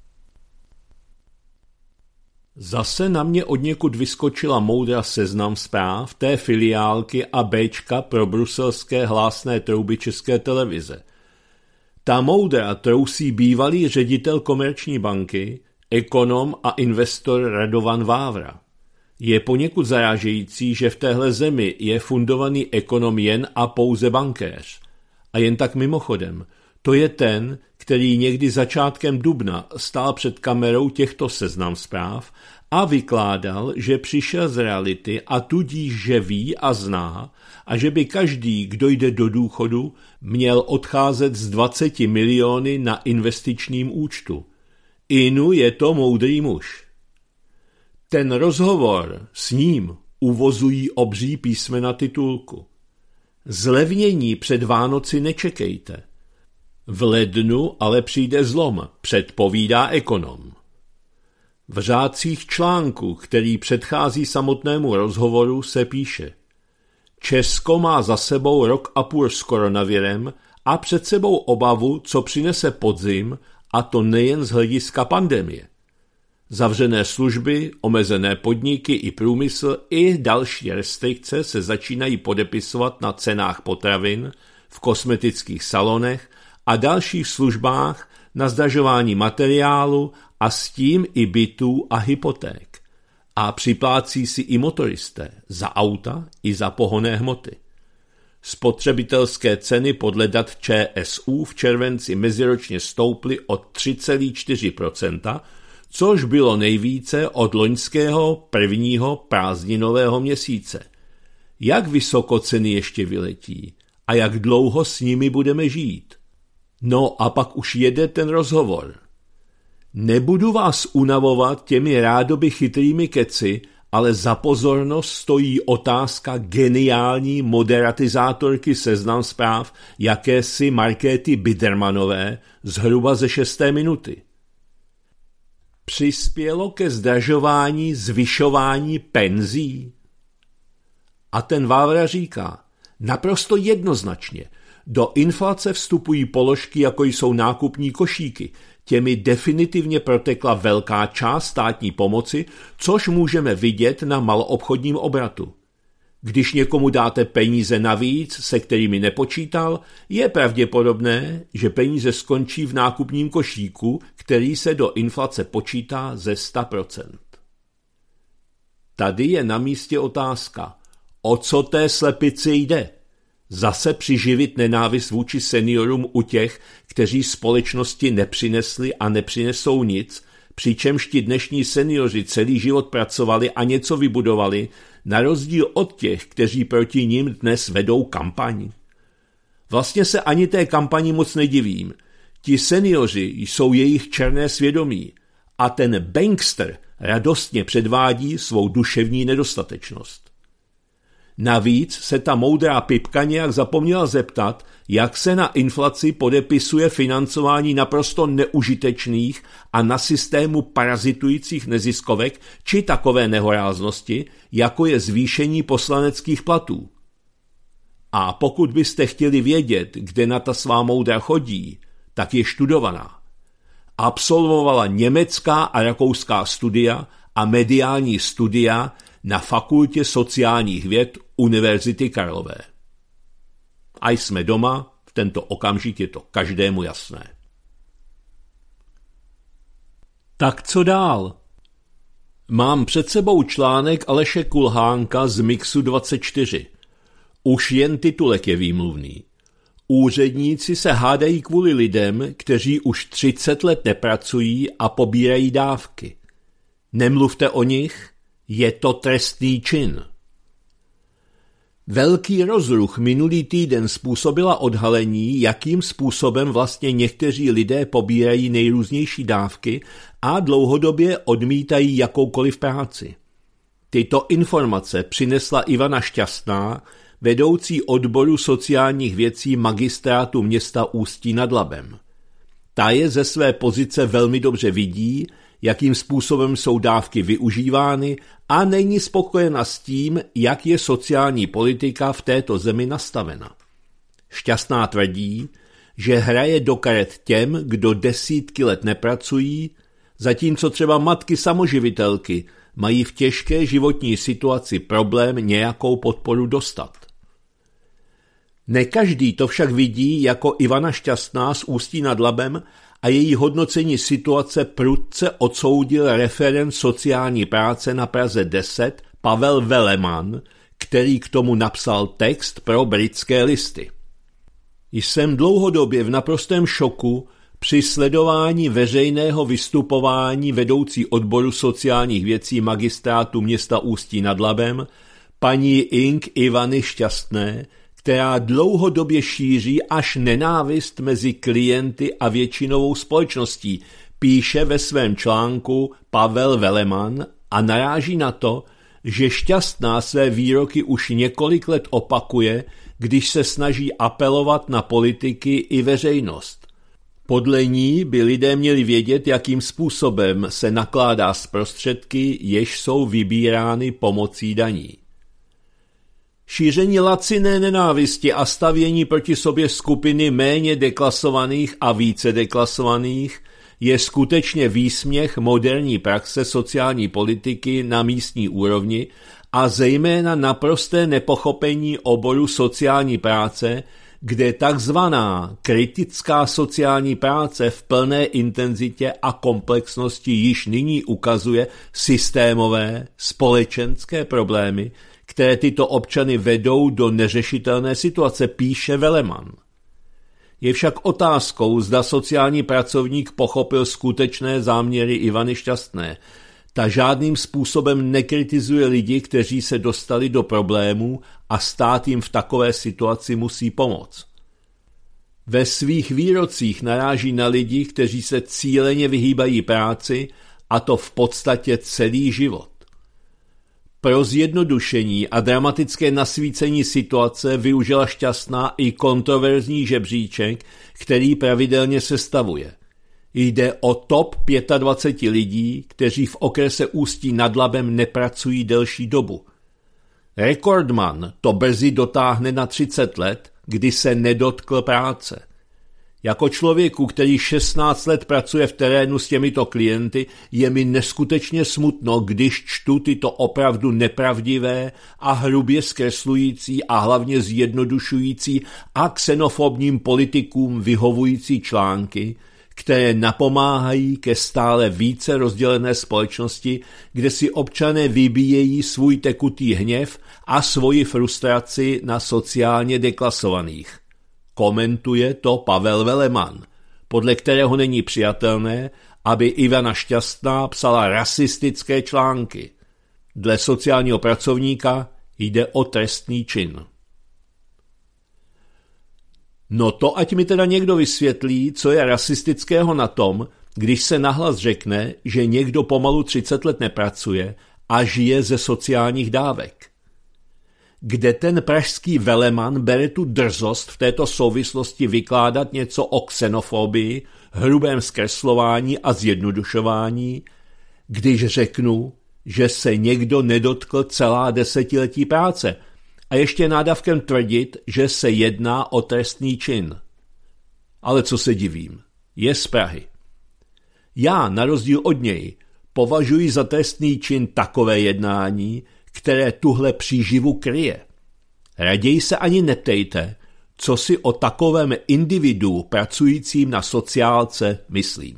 Zase na mě odněkud vyskočila moudra Seznam zpráv té filiálky a béčka pro bruselské hlásné trouby České televize. Ta moudra trousí bývalý ředitel Komerční banky, ekonom a investor Radovan Vávra. Je poněkud zarážející, že v téhle zemi je fundovaný ekonom jen a pouze bankéř. A jen tak mimochodem, to je ten, který někdy začátkem dubna stál před kamerou těchto Seznam zpráv a vykládal, že přišel z reality a tudíž, že ví a zná a že by každý, kdo jde do důchodu, měl odcházet s dvaceti miliony na investičním účtu. Inu je to moudrý muž. Ten rozhovor s ním uvozují obří písmena titulku. Zlevnění před Vánoci nečekejte. V lednu ale přijde zlom, předpovídá ekonom. V řádcích článku, který předchází samotnému rozhovoru, se píše: Česko má za sebou rok a půl s koronavirem a před sebou obavu, co přinese podzim, a to nejen z hlediska pandemie. Zavřené služby, omezené podniky i průmysl i další restrikce se začínají podepisovat na cenách potravin, v kosmetických salonech a dalších službách, na zdražování materiálu a s tím i bytů a hypoték. A připlácí si i motoristé za auta i za pohonné hmoty. Spotřebitelské ceny podle dat Č S U v červenci meziročně stouply o tři celá čtyři procenta, což bylo nejvíce od loňského prvního prázdninového měsíce. Jak vysoko ceny ještě vyletí a jak dlouho s nimi budeme žít? No a pak už jede ten rozhovor. Nebudu vás unavovat těmi rádoby chytrými keci, ale za pozornost stojí otázka geniální moderatizátorky Seznam zpráv jakési Markéty Bidermanové zhruba ze šesté minuty. Přispělo ke zdražování zvyšování penzí? A ten Vávra říká, naprosto jednoznačně, do inflace vstupují položky, jako jsou nákupní košíky. Těmi definitivně protekla velká část státní pomoci, což můžeme vidět na maloobchodním obratu. Když někomu dáte peníze navíc, se kterými nepočítal, je pravděpodobné, že peníze skončí v nákupním košíku, který se do inflace počítá ze sto procent. Tady je na místě otázka, o co té slepici jde? Zase přiživit nenávist vůči seniorům u těch, kteří společnosti nepřinesli a nepřinesou nic, přičemž ti dnešní seniori celý život pracovali a něco vybudovali, na rozdíl od těch, kteří proti nim dnes vedou kampaň. Vlastně se ani té kampani moc nedivím. Ti seniori jsou jejich černé svědomí a ten bankster radostně předvádí svou duševní nedostatečnost. Navíc se ta moudrá pipka nějak zapomněla zeptat, jak se na inflaci podepisuje financování naprosto neužitečných a na systému parazitujících neziskovek či takové nehoráznosti, jako je zvýšení poslaneckých platů. A pokud byste chtěli vědět, kde na ta svá moudra chodí, tak je študovaná. Absolvovala německá a rakouská studia a mediální studia na Fakultě sociálních věd Univerzity Karlové. A jsme doma, v tento okamžik je to každému jasné. Tak co dál? Mám před sebou článek Aleše Kulhánka z Mixu dvacet čtyři. Už jen titulek je výmluvný. Úředníci se hádají kvůli lidem, kteří už třicet let nepracují a pobírají dávky. Nemluvte o nich, je to trestný čin. Velký rozruch minulý týden způsobila odhalení, jakým způsobem vlastně někteří lidé pobírají nejrůznější dávky a dlouhodobě odmítají jakoukoliv práci. Tyto informace přinesla Ivana Šťastná, vedoucí odboru sociálních věcí magistrátu města Ústí nad Labem. Ta je ze své pozice velmi dobře vidí, jakým způsobem jsou dávky využívány a není spokojena s tím, jak je sociální politika v této zemi nastavena. Šťastná tvrdí, že hraje do karet těm, kdo desítky let nepracují, zatímco třeba matky samoživitelky mají v těžké životní situaci problém nějakou podporu dostat. Ne každý to však vidí jako Ivana Šťastná z Ústí nad Labem a její hodnocení situace prudce odsoudil referent sociální práce na Praze deset Pavel Veleman, který k tomu napsal text pro Britské listy. Jsem dlouhodobě v naprostém šoku při sledování veřejného vystupování vedoucí odboru sociálních věcí magistrátu města Ústí nad Labem, paní Ing. Ivany Šťastné, která dlouhodobě šíří až nenávist mezi klienty a většinovou společností, píše ve svém článku Pavel Veleman a naráží na to, že Šťastná své výroky už několik let opakuje, když se snaží apelovat na politiky i veřejnost. Podle ní by lidé měli vědět, jakým způsobem se nakládá s prostředky, jež jsou vybírány pomocí daní. Šíření laciné nenávisti a stavění proti sobě skupiny méně deklasovaných a více deklasovaných je skutečně výsměch moderní praxe sociální politiky na místní úrovni a zejména naprosté nepochopení oboru sociální práce, kde takzvaná kritická sociální práce v plné intenzitě a komplexnosti již nyní ukazuje systémové společenské problémy, které tyto občany vedou do neřešitelné situace, píše Veleman. Je však otázkou, zda sociální pracovník pochopil skutečné záměry Ivany Šťastné. Ta žádným způsobem nekritizuje lidi, kteří se dostali do problémů a stát jim v takové situaci musí pomoct. Ve svých výrocích naráží na lidi, kteří se cíleně vyhýbají práci, a to v podstatě celý život. Pro zjednodušení a dramatické nasvícení situace využila Šťastná i kontroverzní žebříček, který pravidelně sestavuje. Jde o top dvacet pět lidí, kteří v okrese Ústí nad Labem nepracují delší dobu. Rekordman to brzy dotáhne na třicet let, kdy se nedotkl práce. Jako člověku, který šestnáct let pracuje v terénu s těmito klienty, je mi neskutečně smutno, když čtu tyto opravdu nepravdivé a hrubě zkreslující a hlavně zjednodušující a xenofobním politikům vyhovující články, které napomáhají ke stále více rozdělené společnosti, kde si občané vybíjejí svůj tekutý hněv a svoji frustraci na sociálně deklasovaných. Komentuje to Pavel Veleman, podle kterého není přijatelné, aby Ivana Šťastná psala rasistické články. Dle sociálního pracovníka jde o trestný čin. No to ať mi teda někdo vysvětlí, co je rasistického na tom, když se nahlas řekne, že někdo pomalu třicet let nepracuje a žije ze sociálních dávek. Kde ten pražský Veleman bere tu drzost v této souvislosti vykládat něco o xenofobii, hrubém zkreslování a zjednodušování, když řeknu, že se někdo nedotkl celá desetiletí práce a ještě nádavkem tvrdit, že se jedná o trestný čin. Ale co se divím, je z Prahy. Já, na rozdíl od něj, považuji za trestný čin takové jednání, které tuhle příživu kryje. Raději se ani neptejte, co si o takovém individu pracujícím na sociálce myslím.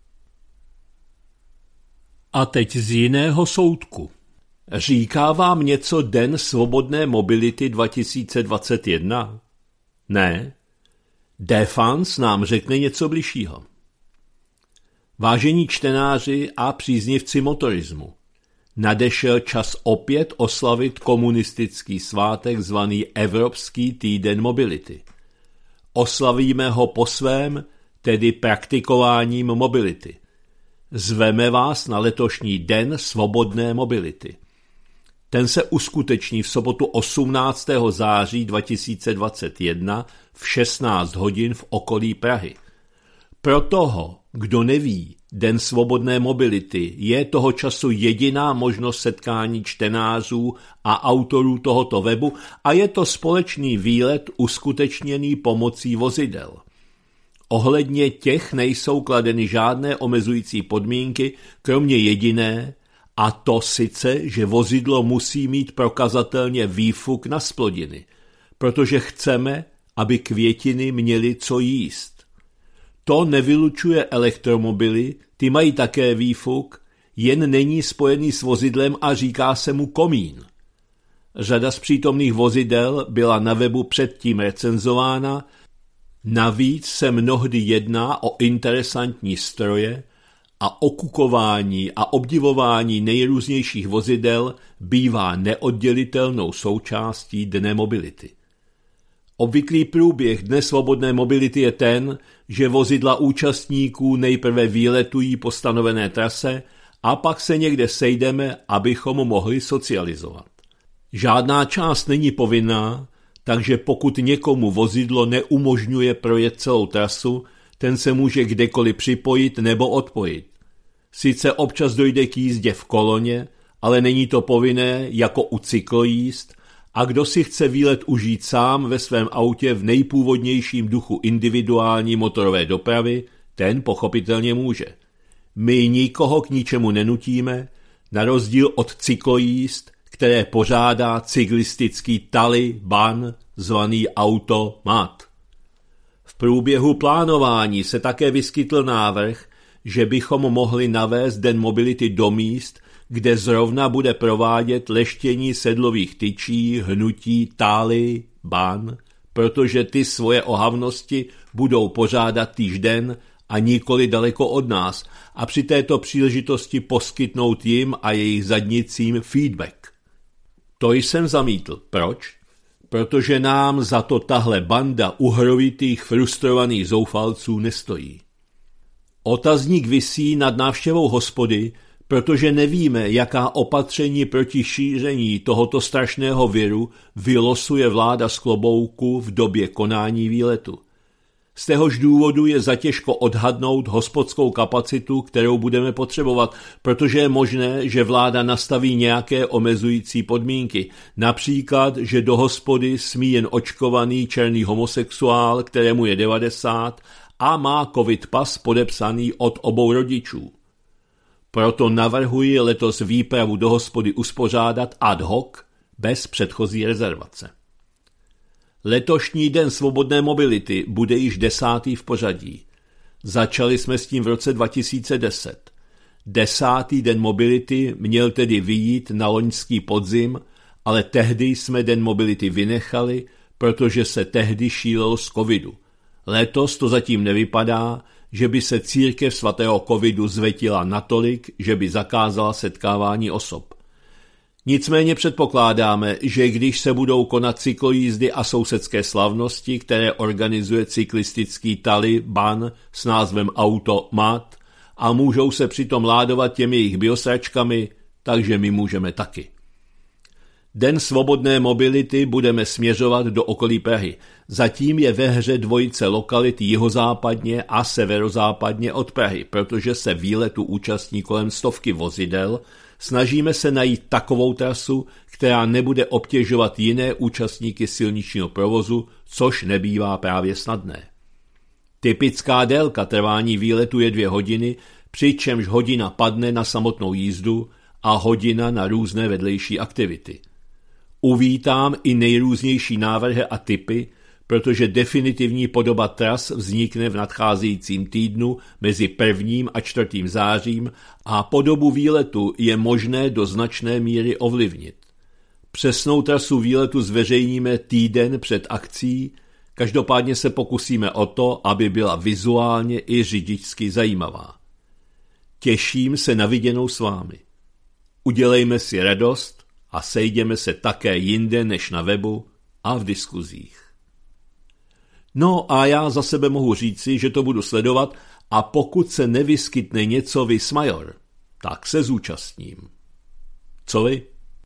A teď z jiného soudku. Říká vám něco Den svobodné mobility dva tisíce dvacet jedna? Ne? Defans nám řekne něco bližšího. Vážení čtenáři a příznivci motorismu, nadešel čas opět oslavit komunistický svátek zvaný Evropský týden mobility. Oslavíme ho po svém, tedy praktikováním mobility. Zveme vás na letošní Den svobodné mobility. Ten se uskuteční v sobotu osmnáctého září dva tisíce dvacet jedna v šestnáct hodin v okolí Prahy. Pro toho, kdo neví, Den svobodné mobility je toho času jediná možnost setkání čtenářů a autorů tohoto webu a je to společný výlet uskutečněný pomocí vozidel. Ohledně těch nejsou kladeny žádné omezující podmínky, kromě jediné, a to sice, že vozidlo musí mít prokazatelně výfuk na zplodiny, protože chceme, aby květiny měly co jíst. To nevylučuje elektromobily, ty mají také výfuk, jen není spojený s vozidlem a říká se mu komín. Řada z přítomných vozidel byla na webu předtím recenzována, navíc se mnohdy jedná o interesantní stroje a okukování a obdivování nejrůznějších vozidel bývá neoddělitelnou součástí Dne mobility. Obvyklý průběh Dne svobodné mobility je ten, že vozidla účastníků nejprve výletují po stanovené trase a pak se někde sejdeme, abychom mohli socializovat. Žádná část není povinná, takže pokud někomu vozidlo neumožňuje projet celou trasu, ten se může kdekoliv připojit nebo odpojit. Sice občas dojde k jízdě v koloně, ale není to povinné jako u cyklojízd, a kdo si chce výlet užít sám ve svém autě v nejpůvodnějším duchu individuální motorové dopravy, ten pochopitelně může. My nikoho k ničemu nenutíme, na rozdíl od cyklojízd, které pořádá cyklistický Taliban zvaný Automat. V průběhu plánování se také vyskytl návrh, že bychom mohli navést Den mobility do míst, kde zrovna bude provádět leštění sedlových tyčí, hnutí Taliban, protože ty svoje ohavnosti budou pořádat týž den a nikoli daleko od nás a při této příležitosti poskytnout jim a jejich zadnicím feedback. To jsem zamítl. Proč? Protože nám za to tahle banda uhrovitých frustrovaných zoufalců nestojí. Otazník visí nad návštěvou hospody, protože nevíme, jaká opatření proti šíření tohoto strašného viru vylosuje vláda z klobouku v době konání výletu. Z téhož důvodu je zatěžko odhadnout hospodskou kapacitu, kterou budeme potřebovat, protože je možné, že vláda nastaví nějaké omezující podmínky. Například, že do hospody smí jen očkovaný černý homosexuál, kterému je devadesát a má covid pas podepsaný od obou rodičů. Proto navrhuji letos výpravu do hospody uspořádat ad hoc, bez předchozí rezervace. Letošní Den svobodné mobility bude již desátý v pořadí. Začali jsme s tím v roce dva tisíce deset. Desátý Den mobility měl tedy vyjít na loňský podzim, ale tehdy jsme Den mobility vynechali, protože se tehdy šílelo z covidu. Letos to zatím nevypadá, že by se církev svatého covidu zvetila natolik, že by zakázala setkávání osob. Nicméně předpokládáme, že když se budou konat cyklojízdy a sousedské slavnosti, které organizuje cyklistický Taliban s názvem Automat a můžou se přitom ládovat těmi jejich biosračkami, takže my můžeme taky. Den svobodné mobility budeme směřovat do okolí Prahy. Zatím je ve hře dvojice lokalit jihozápadně a severozápadně od Prahy, protože se výletu účastní kolem stovky vozidel. Snažíme se najít takovou trasu, která nebude obtěžovat jiné účastníky silničního provozu, což nebývá právě snadné. Typická délka trvání výletu je dvě hodiny, přičemž hodina padne na samotnou jízdu a hodina na různé vedlejší aktivity. Uvítám i nejrůznější návrhy a tipy, protože definitivní podoba tras vznikne v nadcházejícím týdnu mezi prvním a čtvrtým zářím a podobu výletu je možné do značné míry ovlivnit. Přesnou trasu výletu zveřejníme týden před akcí, každopádně se pokusíme o to, aby byla vizuálně i řidičsky zajímavá. Těším se na viděnou s vámi. Udělejme si radost a sejděme se také jinde než na webu a v diskuzích. No a já za sebe mohu říci, že to budu sledovat a pokud se nevyskytne něco vis major, tak se zúčastním. Co vy?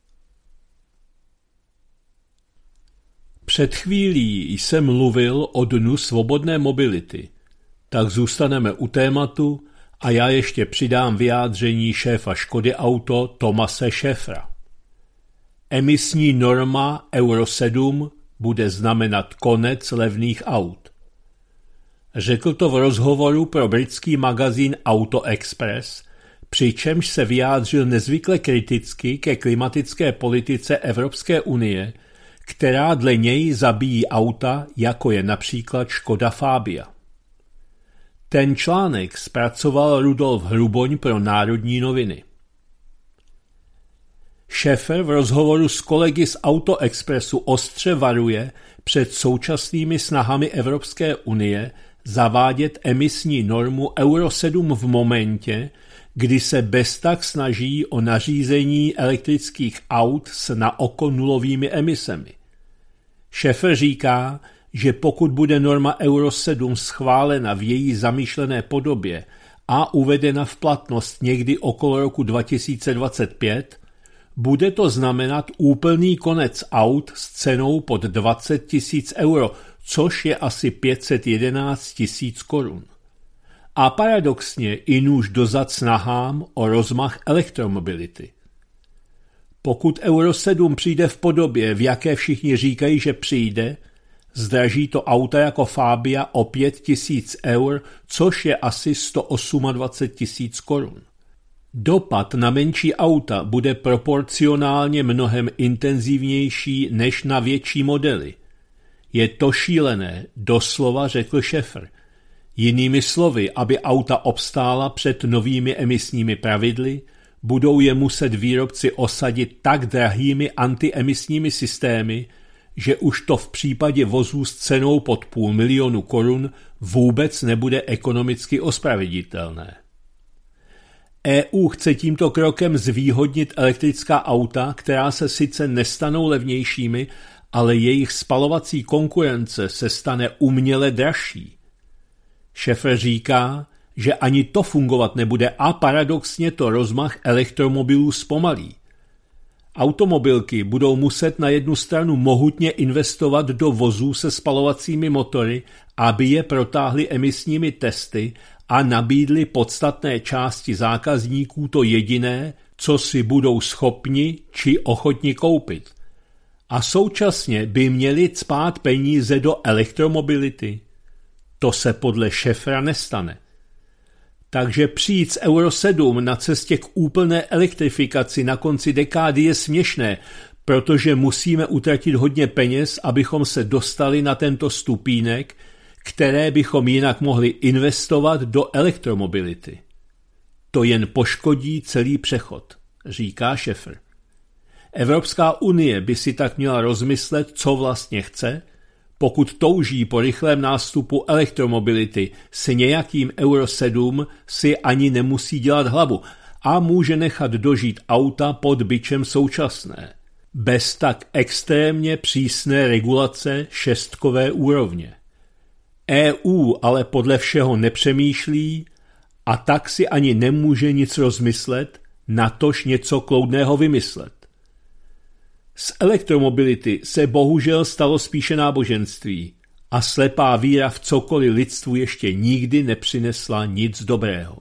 Před chvílí jsem mluvil o dnu svobodné mobility, tak zůstaneme u tématu a já ještě přidám vyjádření šéfa Škody Auto Tomase Schäffera. Emisní norma Euro sedm bude znamenat konec levných aut. Řekl to v rozhovoru pro britský magazín Auto Express, přičemž se vyjádřil nezvykle kriticky ke klimatické politice Evropské unie, která dle něj zabíjí auta, jako je například Škoda Fabia. Ten článek zpracoval Rudolf Hruboň pro Národní noviny. Schäffer v rozhovoru s kolegy z Auto Expressu ostře varuje před současnými snahami Evropské unie zavádět emisní normu Euro sedm v momentě, kdy se beztak snaží o nařízení elektrických aut s na oko nulovými emisemi. Schäffer říká, že pokud bude norma Euro sedm schválena v její zamýšlené podobě a uvedena v platnost někdy okolo roku dva tisíce dvacet pět, bude to znamenat úplný konec aut s cenou pod dvacet tisíc euro, což je asi pět set jedenáct tisíc korun. A paradoxně i nůž dozad snahám o rozmach elektromobility. Pokud Euro sedm přijde v podobě, v jaké všichni říkají, že přijde, zdraží to auta jako Fabia o pět tisíc eur, což je asi sto dvacet osm tisíc korun. Dopad na menší auta bude proporcionálně mnohem intenzivnější než na větší modely. Je to šílené, doslova řekl Schäffer. Jinými slovy, aby auta obstála před novými emisními pravidly, budou je muset výrobci osadit tak drahými antiemisními systémy, že už to v případě vozů s cenou pod půl milionu korun vůbec nebude ekonomicky ospravedlnitelné. E U chce tímto krokem zvýhodnit elektrická auta, která se sice nestanou levnějšími, ale jejich spalovací konkurence se stane uměle dražší. Schäffer říká, že ani to fungovat nebude a paradoxně to rozmach elektromobilů zpomalí. Automobilky budou muset na jednu stranu mohutně investovat do vozů se spalovacími motory, aby je protáhly emisními testy a nabídli podstatné části zákazníků to jediné, co si budou schopni či ochotni koupit. A současně by měli cpát peníze do elektromobility. To se podle Schäffera nestane. Takže přijít z Euro sedm na cestě k úplné elektrifikaci na konci dekády je směšné, protože musíme utratit hodně peněz, abychom se dostali na tento stupínek, které bychom jinak mohli investovat do elektromobility. To jen poškodí celý přechod, říká Schäffer. Evropská unie by si tak měla rozmyslet, co vlastně chce, pokud touží po rychlém nástupu elektromobility s nějakým Euro sedm si ani nemusí dělat hlavu a může nechat dožít auta pod bičem současné, bez tak extrémně přísné regulace šestkové úrovně. E U ale podle všeho nepřemýšlí a tak si ani nemůže nic rozmyslet, natož něco kloudného vymyslet. Z elektromobility se bohužel stalo spíše náboženství a slepá víra v cokoliv lidstvu ještě nikdy nepřinesla nic dobrého.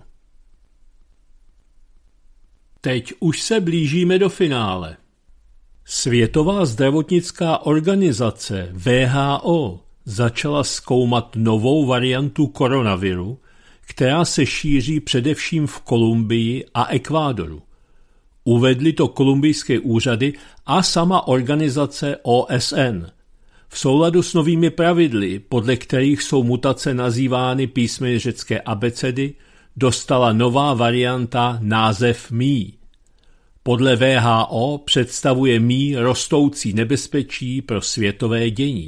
Teď už se blížíme do finále. Světová zdravotnická organizace W H O začala zkoumat novou variantu koronaviru, která se šíří především v Kolumbii a Ekvádoru. Uvedly to kolumbijské úřady a sama organizace O S N. V souladu s novými pravidly, podle kterých jsou mutace nazývány písmeny řecké abecedy, dostala nová varianta název M I. Podle W H O představuje M I rostoucí nebezpečí pro světové dění.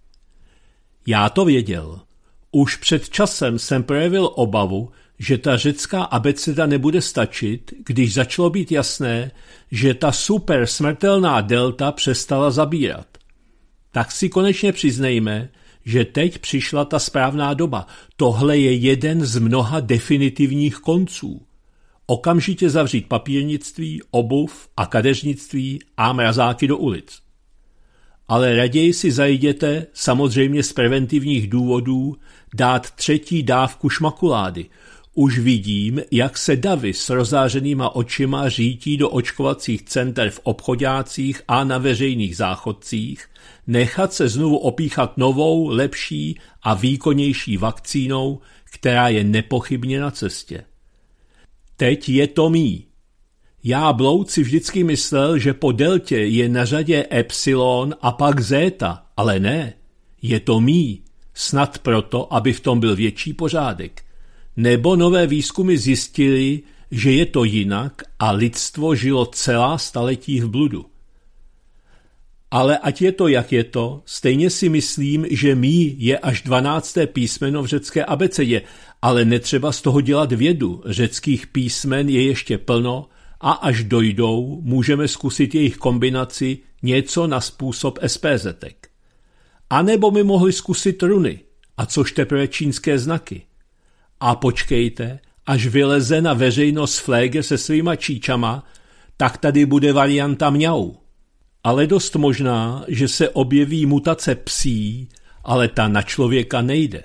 Já to věděl. Už před časem jsem projevil obavu, že ta řecká abeceda nebude stačit, když začalo být jasné, že ta super smrtelná delta přestala zabírat. Tak si konečně přiznejme, že teď přišla ta správná doba. Tohle je jeden z mnoha definitivních konců. Okamžitě zavřít papírnictví, obuv a kadeřnictví a mrazáky do ulic. Ale raději si zajděte, samozřejmě z preventivních důvodů, dát třetí dávku šmakulády. Už vidím, jak se davy s rozářenýma očima řítí do očkovacích center v obchodácích a na veřejných záchodcích, nechat se znovu opíchat novou, lepší a výkonnější vakcínou, která je nepochybně na cestě. Teď je to M I. Já bloud si vždycky myslel, že po deltě je na řadě epsilon a pak zéta, ale ne, je to M I, snad proto, aby v tom byl větší pořádek. Nebo nové výzkumy zjistily, že je to jinak a lidstvo žilo celá staletí v bludu. Ale ať je to, jak je to, stejně si myslím, že M I je až dvanácté písmeno v řecké abecedě, ale netřeba z toho dělat vědu, řeckých písmen je ještě plno a až dojdou, můžeme zkusit jejich kombinaci něco na způsob S P zetek. A nebo my mohli zkusit runy, a což teprve čínské znaky. A počkejte, až vyleze na veřejnost Fléger se svýma číčama, tak tady bude varianta mňau. Ale dost možná, že se objeví mutace psí, ale ta na člověka nejde.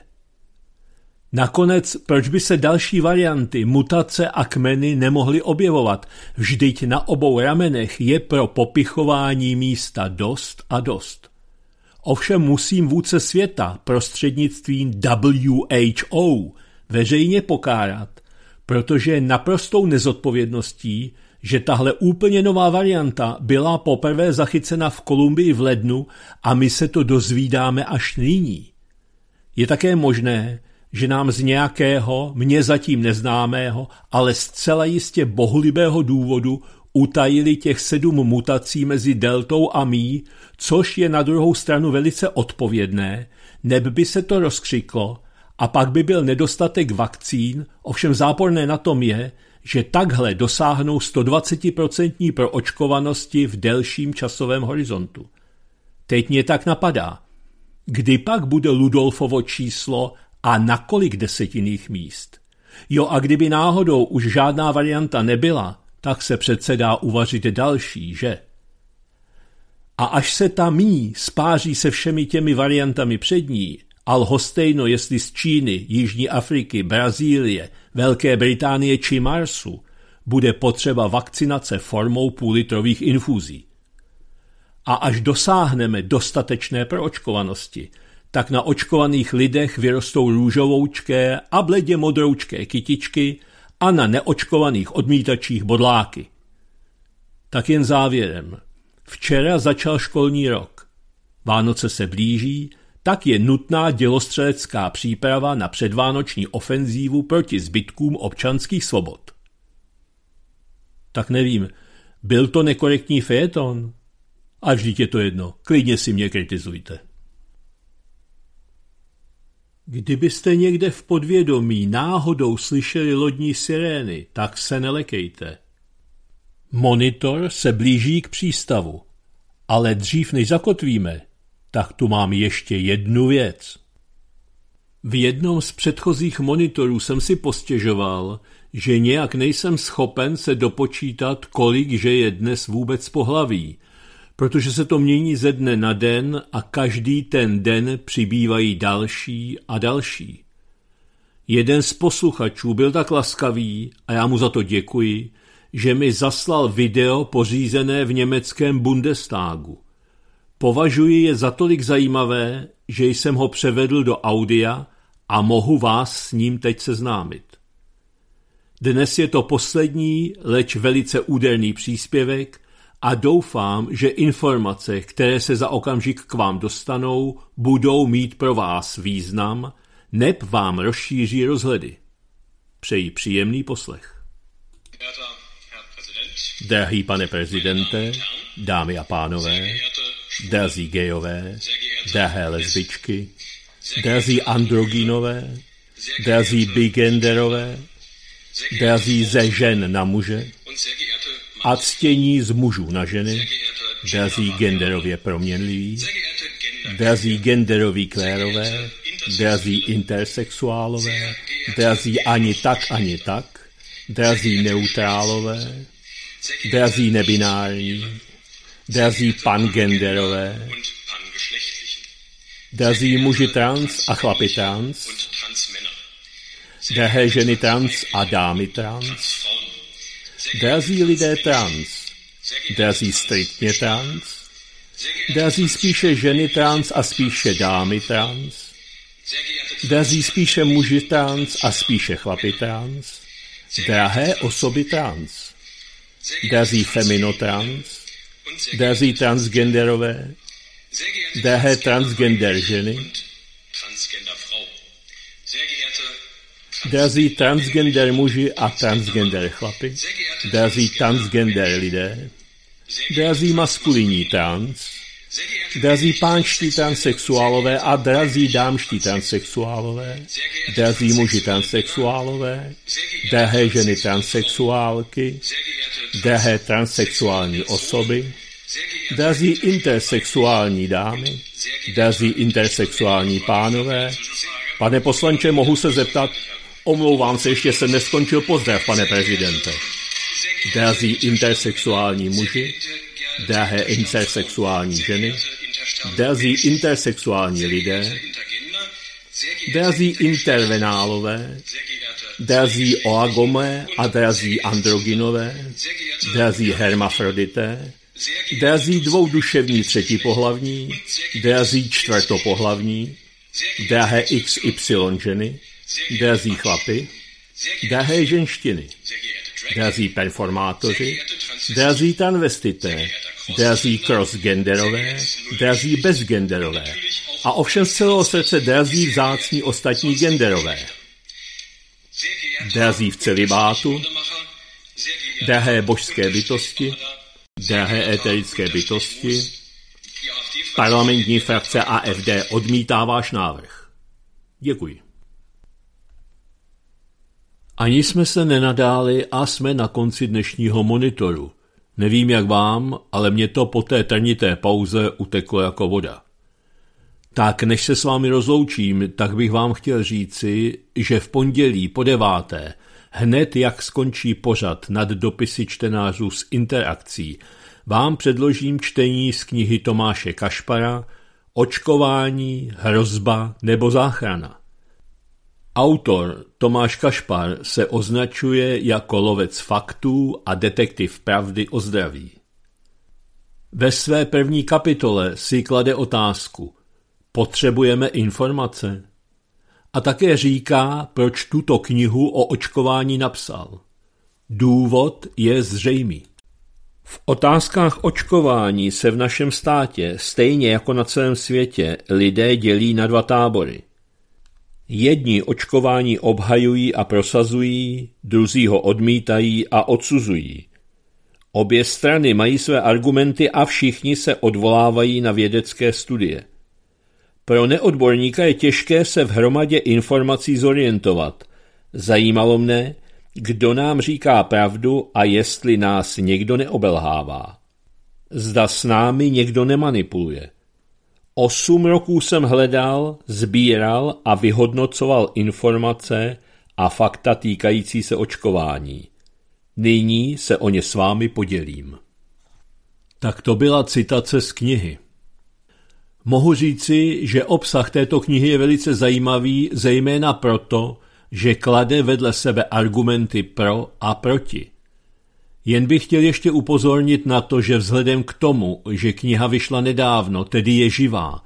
Nakonec, proč by se další varianty, mutace a kmeny nemohly objevovat? Vždyť na obou ramenech je pro popichování místa dost a dost. Ovšem musím vůdce světa prostřednictvím W H O veřejně pokárat, protože je naprostou nezodpovědností, že tahle úplně nová varianta byla poprvé zachycena v Kolumbii v lednu a my se to dozvídáme až nyní. Je také možné, že nám z nějakého, mně zatím neznámého, ale zcela jistě bohulibého důvodu utajili těch sedm mutací mezi deltou a M I, což je na druhou stranu velice odpovědné, neb by se to rozkřiklo a pak by byl nedostatek vakcín, ovšem záporné na tom je, že takhle dosáhnou sto dvacet procent proočkovanosti v delším časovém horizontu. Teď mě tak napadá, kdy pak bude Ludolfovo číslo a na kolik desetinných míst? Jo, a kdyby náhodou už žádná varianta nebyla, tak se přece dá uvařit další, že? A až se ta M I spáří se všemi těmi variantami před ní, a lhostejno jestli z Číny, Jižní Afriky, Brazílie, Velké Británie či Marsu, bude potřeba vakcinace formou půllitrových infuzí. A až dosáhneme dostatečné proočkovanosti, tak na očkovaných lidech vyrostou růžovoučké a bledě modroučké kytičky a na neočkovaných odmítačích bodláky. Tak jen závěrem. Včera začal školní rok. Vánoce se blíží, tak je nutná dělostřelecká příprava na předvánoční ofenzívu proti zbytkům občanských svobod. Tak nevím, byl to nekorektní fejeton? A vždyť je to jedno, klidně si mě kritizujte. Kdybyste někde v podvědomí náhodou slyšeli lodní sirény, tak se nelekejte. Monitor se blíží k přístavu, ale dřív než zakotvíme, tak tu mám ještě jednu věc. V jednom z předchozích monitorů jsem si postěžoval, že nějak nejsem schopen se dopočítat, kolik že je dnes vůbec pohlaví, protože se to mění ze dne na den a každý ten den přibývají další a další. Jeden z posluchačů byl tak laskavý, a já mu za to děkuji, že mi zaslal video pořízené v německém Bundestagu. Považuji je za tolik zajímavé, že jsem ho převedl do audia a mohu vás s ním teď seznámit. Dnes je to poslední, leč velice úderný příspěvek a doufám, že informace, které se za okamžik k vám dostanou, budou mít pro vás význam, neb vám rozšíří rozhledy. Přeji příjemný poslech. Drahý pane prezidente, dámy a pánové, drazí gejové, drahé lesbičky, drazí androgynové, drazí bigenderové, drazí ze žen na muže a ctění z mužů na ženy, drazí genderově proměnliví, drazí genderoví klérové, drazí intersexuálové, drazí ani tak, ani tak, drazí neutrálové, drazí nebinární, drazí pangenderové, drazí muži trans a chlapi trans, drahé ženy trans a dámy trans, drazí lidé trans, drazí striktně trans, drazí spíše ženy trans a spíše dámy trans, drazí spíše muži trans a spíše chlapi trans, drahé osoby trans, drazí feminotrans, drazí transgenderové, drahé transgender ženy, drazí transgender muži a transgender chlapi, drazí transgender lidé, drazí maskulinní trans, drazí pánští transsexuálové a drazí dámští transsexuálové, drazí muži transsexuálové, drahé ženy transsexuálky, drahé transsexuální osoby, drazí intersexuální dámy, drazí intersexuální pánové. Pane poslanče, mohu se zeptat? Omlouvám se, ještě jsem neskončil. Pozdrav, pane prezidente. Drazí intersexuální muži, drahé intersexuální ženy, drazí intersexuální lidé, drazí intervenálové, drazí oagomé a drazí androgynové, drazí hermafrodité, drazí dvouduševní třetipohlavní, drazí čtvrtopohlavní, drahé iks ypsilon ženy, drazí chlapy, drahé ženštiny, drazí performátoři, drazí transvestité, drazí crossgenderové, drazí bezgenderové a ovšem z celého srdce drazí vzácní ostatní genderové. Drazí v celibátu, drahé božské bytosti, drahé éterické bytosti, parlamentní frakce A F D odmítá váš návrh. Děkuji. Ani jsme se nenadáli a jsme na konci dnešního monitoru. Nevím jak vám, ale mě to po té trnité pauze uteklo jako voda. Tak než se s vámi rozloučím, tak bych vám chtěl říci, že v pondělí po deváté, hned jak skončí pořad nad dopisy čtenářů s interakcí, vám předložím čtení z knihy Tomáše Kašpara Očkování, hrozba nebo záchrana. Autor Tomáš Kašpar se označuje jako lovec faktů a detektiv pravdy o zdraví. Ve své první kapitole si klade otázku: potřebujeme informace? A také říká, proč tuto knihu o očkování napsal. Důvod je zřejmý. V otázkách očkování se v našem státě, stejně jako na celém světě, lidé dělí na dva tábory. Jedni očkování obhajují a prosazují, druzí ho odmítají a odsuzují. Obě strany mají své argumenty a všichni se odvolávají na vědecké studie. Pro neodborníka je těžké se v hromadě informací zorientovat. Zajímalo mne, kdo nám říká pravdu a jestli nás někdo neobelhává. Zda s námi někdo nemanipuluje. Osm roků jsem hledal, sbíral a vyhodnocoval informace a fakta týkající se očkování. Nyní se o ně s vámi podělím. Tak to byla citace z knihy. Mohu říci, že obsah této knihy je velice zajímavý, zejména proto, že klade vedle sebe argumenty pro a proti. Jen bych chtěl ještě upozornit na to, že vzhledem k tomu, že kniha vyšla nedávno, tedy je živá,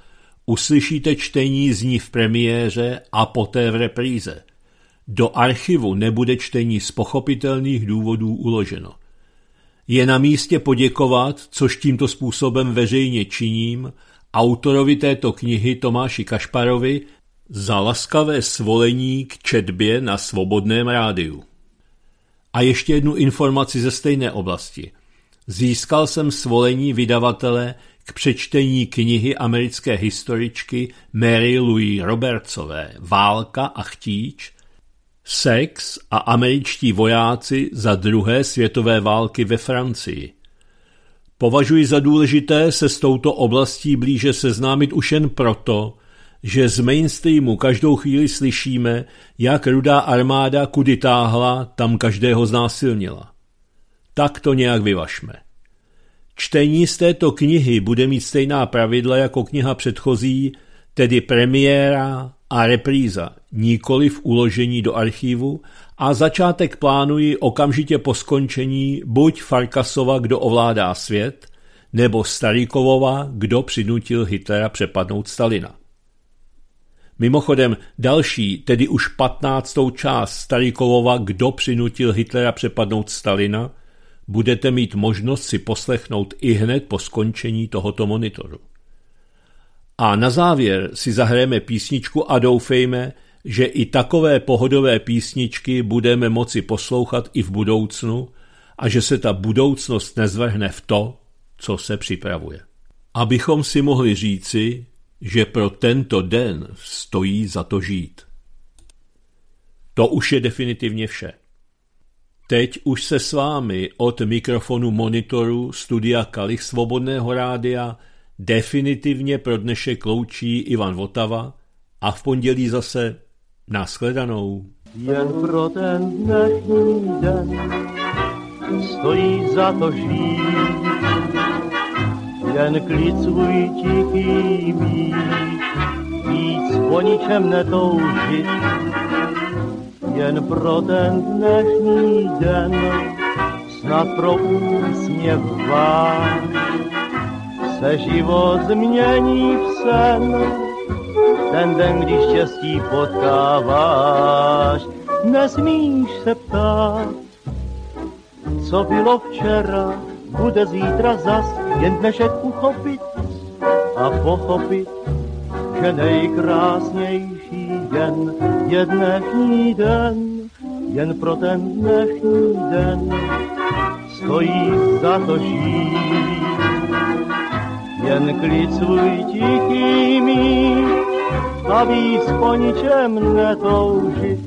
uslyšíte čtení z ní v premiéře a poté v repríze. Do archivu nebude čtení z pochopitelných důvodů uloženo. Je na místě poděkovat, což tímto způsobem veřejně činím, autorovi této knihy Tomáši Kašparovi za laskavé svolení k četbě na Svobodném rádiu. A ještě jednu informaci ze stejné oblasti. Získal jsem svolení vydavatele k přečtení knihy americké historičky Mary Louise Robertsové Válka a chtíč, Sex a američtí vojáci za druhé světové války ve Francii. Považuji za důležité se s touto oblastí blíže seznámit už jen proto, že z mainstreamu každou chvíli slyšíme, jak Rudá armáda kudy táhla, tam každého znásilnila. Tak to nějak vyvažme. Čtení z této knihy bude mít stejná pravidla jako kniha předchozí, tedy premiéra a repríza, nikoliv uložení do archivu, a začátek plánuji okamžitě po skončení buď Farkasova Kdo ovládá svět, nebo Starykovova Kdo přinutil Hitlera přepadnout Stalina. Mimochodem další, tedy už patnáctou část Starykovova Kdo přinutil Hitlera přepadnout Stalina budete mít možnost si poslechnout i hned po skončení tohoto monitoru. A na závěr si zahrajeme písničku a doufejme, že i takové pohodové písničky budeme moci poslouchat i v budoucnu a že se ta budoucnost nezvrhne v to, co se připravuje. Abychom si mohli říci, že pro tento den stojí za to žít. To už je definitivně vše. Teď už se s vámi od mikrofonu monitoru studia Kalich Svobodného rádia definitivně pro dnešek loučí Ivan Votava a v pondělí zase nashledanou. Jen pro ten dnešní den stojí za to žít, jen klid svůj tichý mít, víc po ničem netoužit. Jen pro ten dnešní den snad pro úsměv váš se život změní v sen. Ten den, když štěstí potkáváš, nesmíš se ptát, co bylo včera, bude zítra zas, jen dnešek uchopit a pochopit, že nejkrásnější den je dnešní den. Jen pro ten dnešní den stojí za to žít, jen klid svůj tichý mít a víc po ničem netoužit.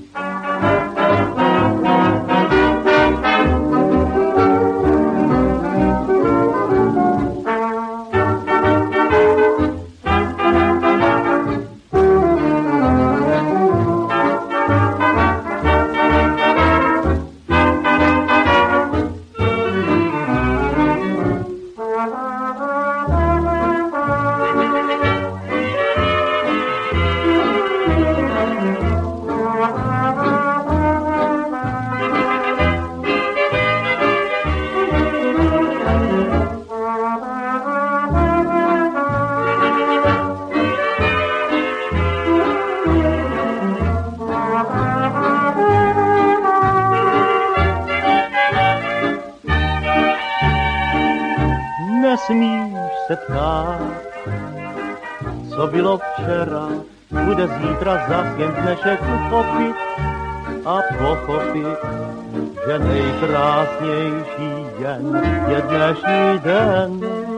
Nesmíš se ptát, co bylo včera, bude zítra zas, jen dnešek uchopit a pochopit, že nejkrásnější jen je dnešní den.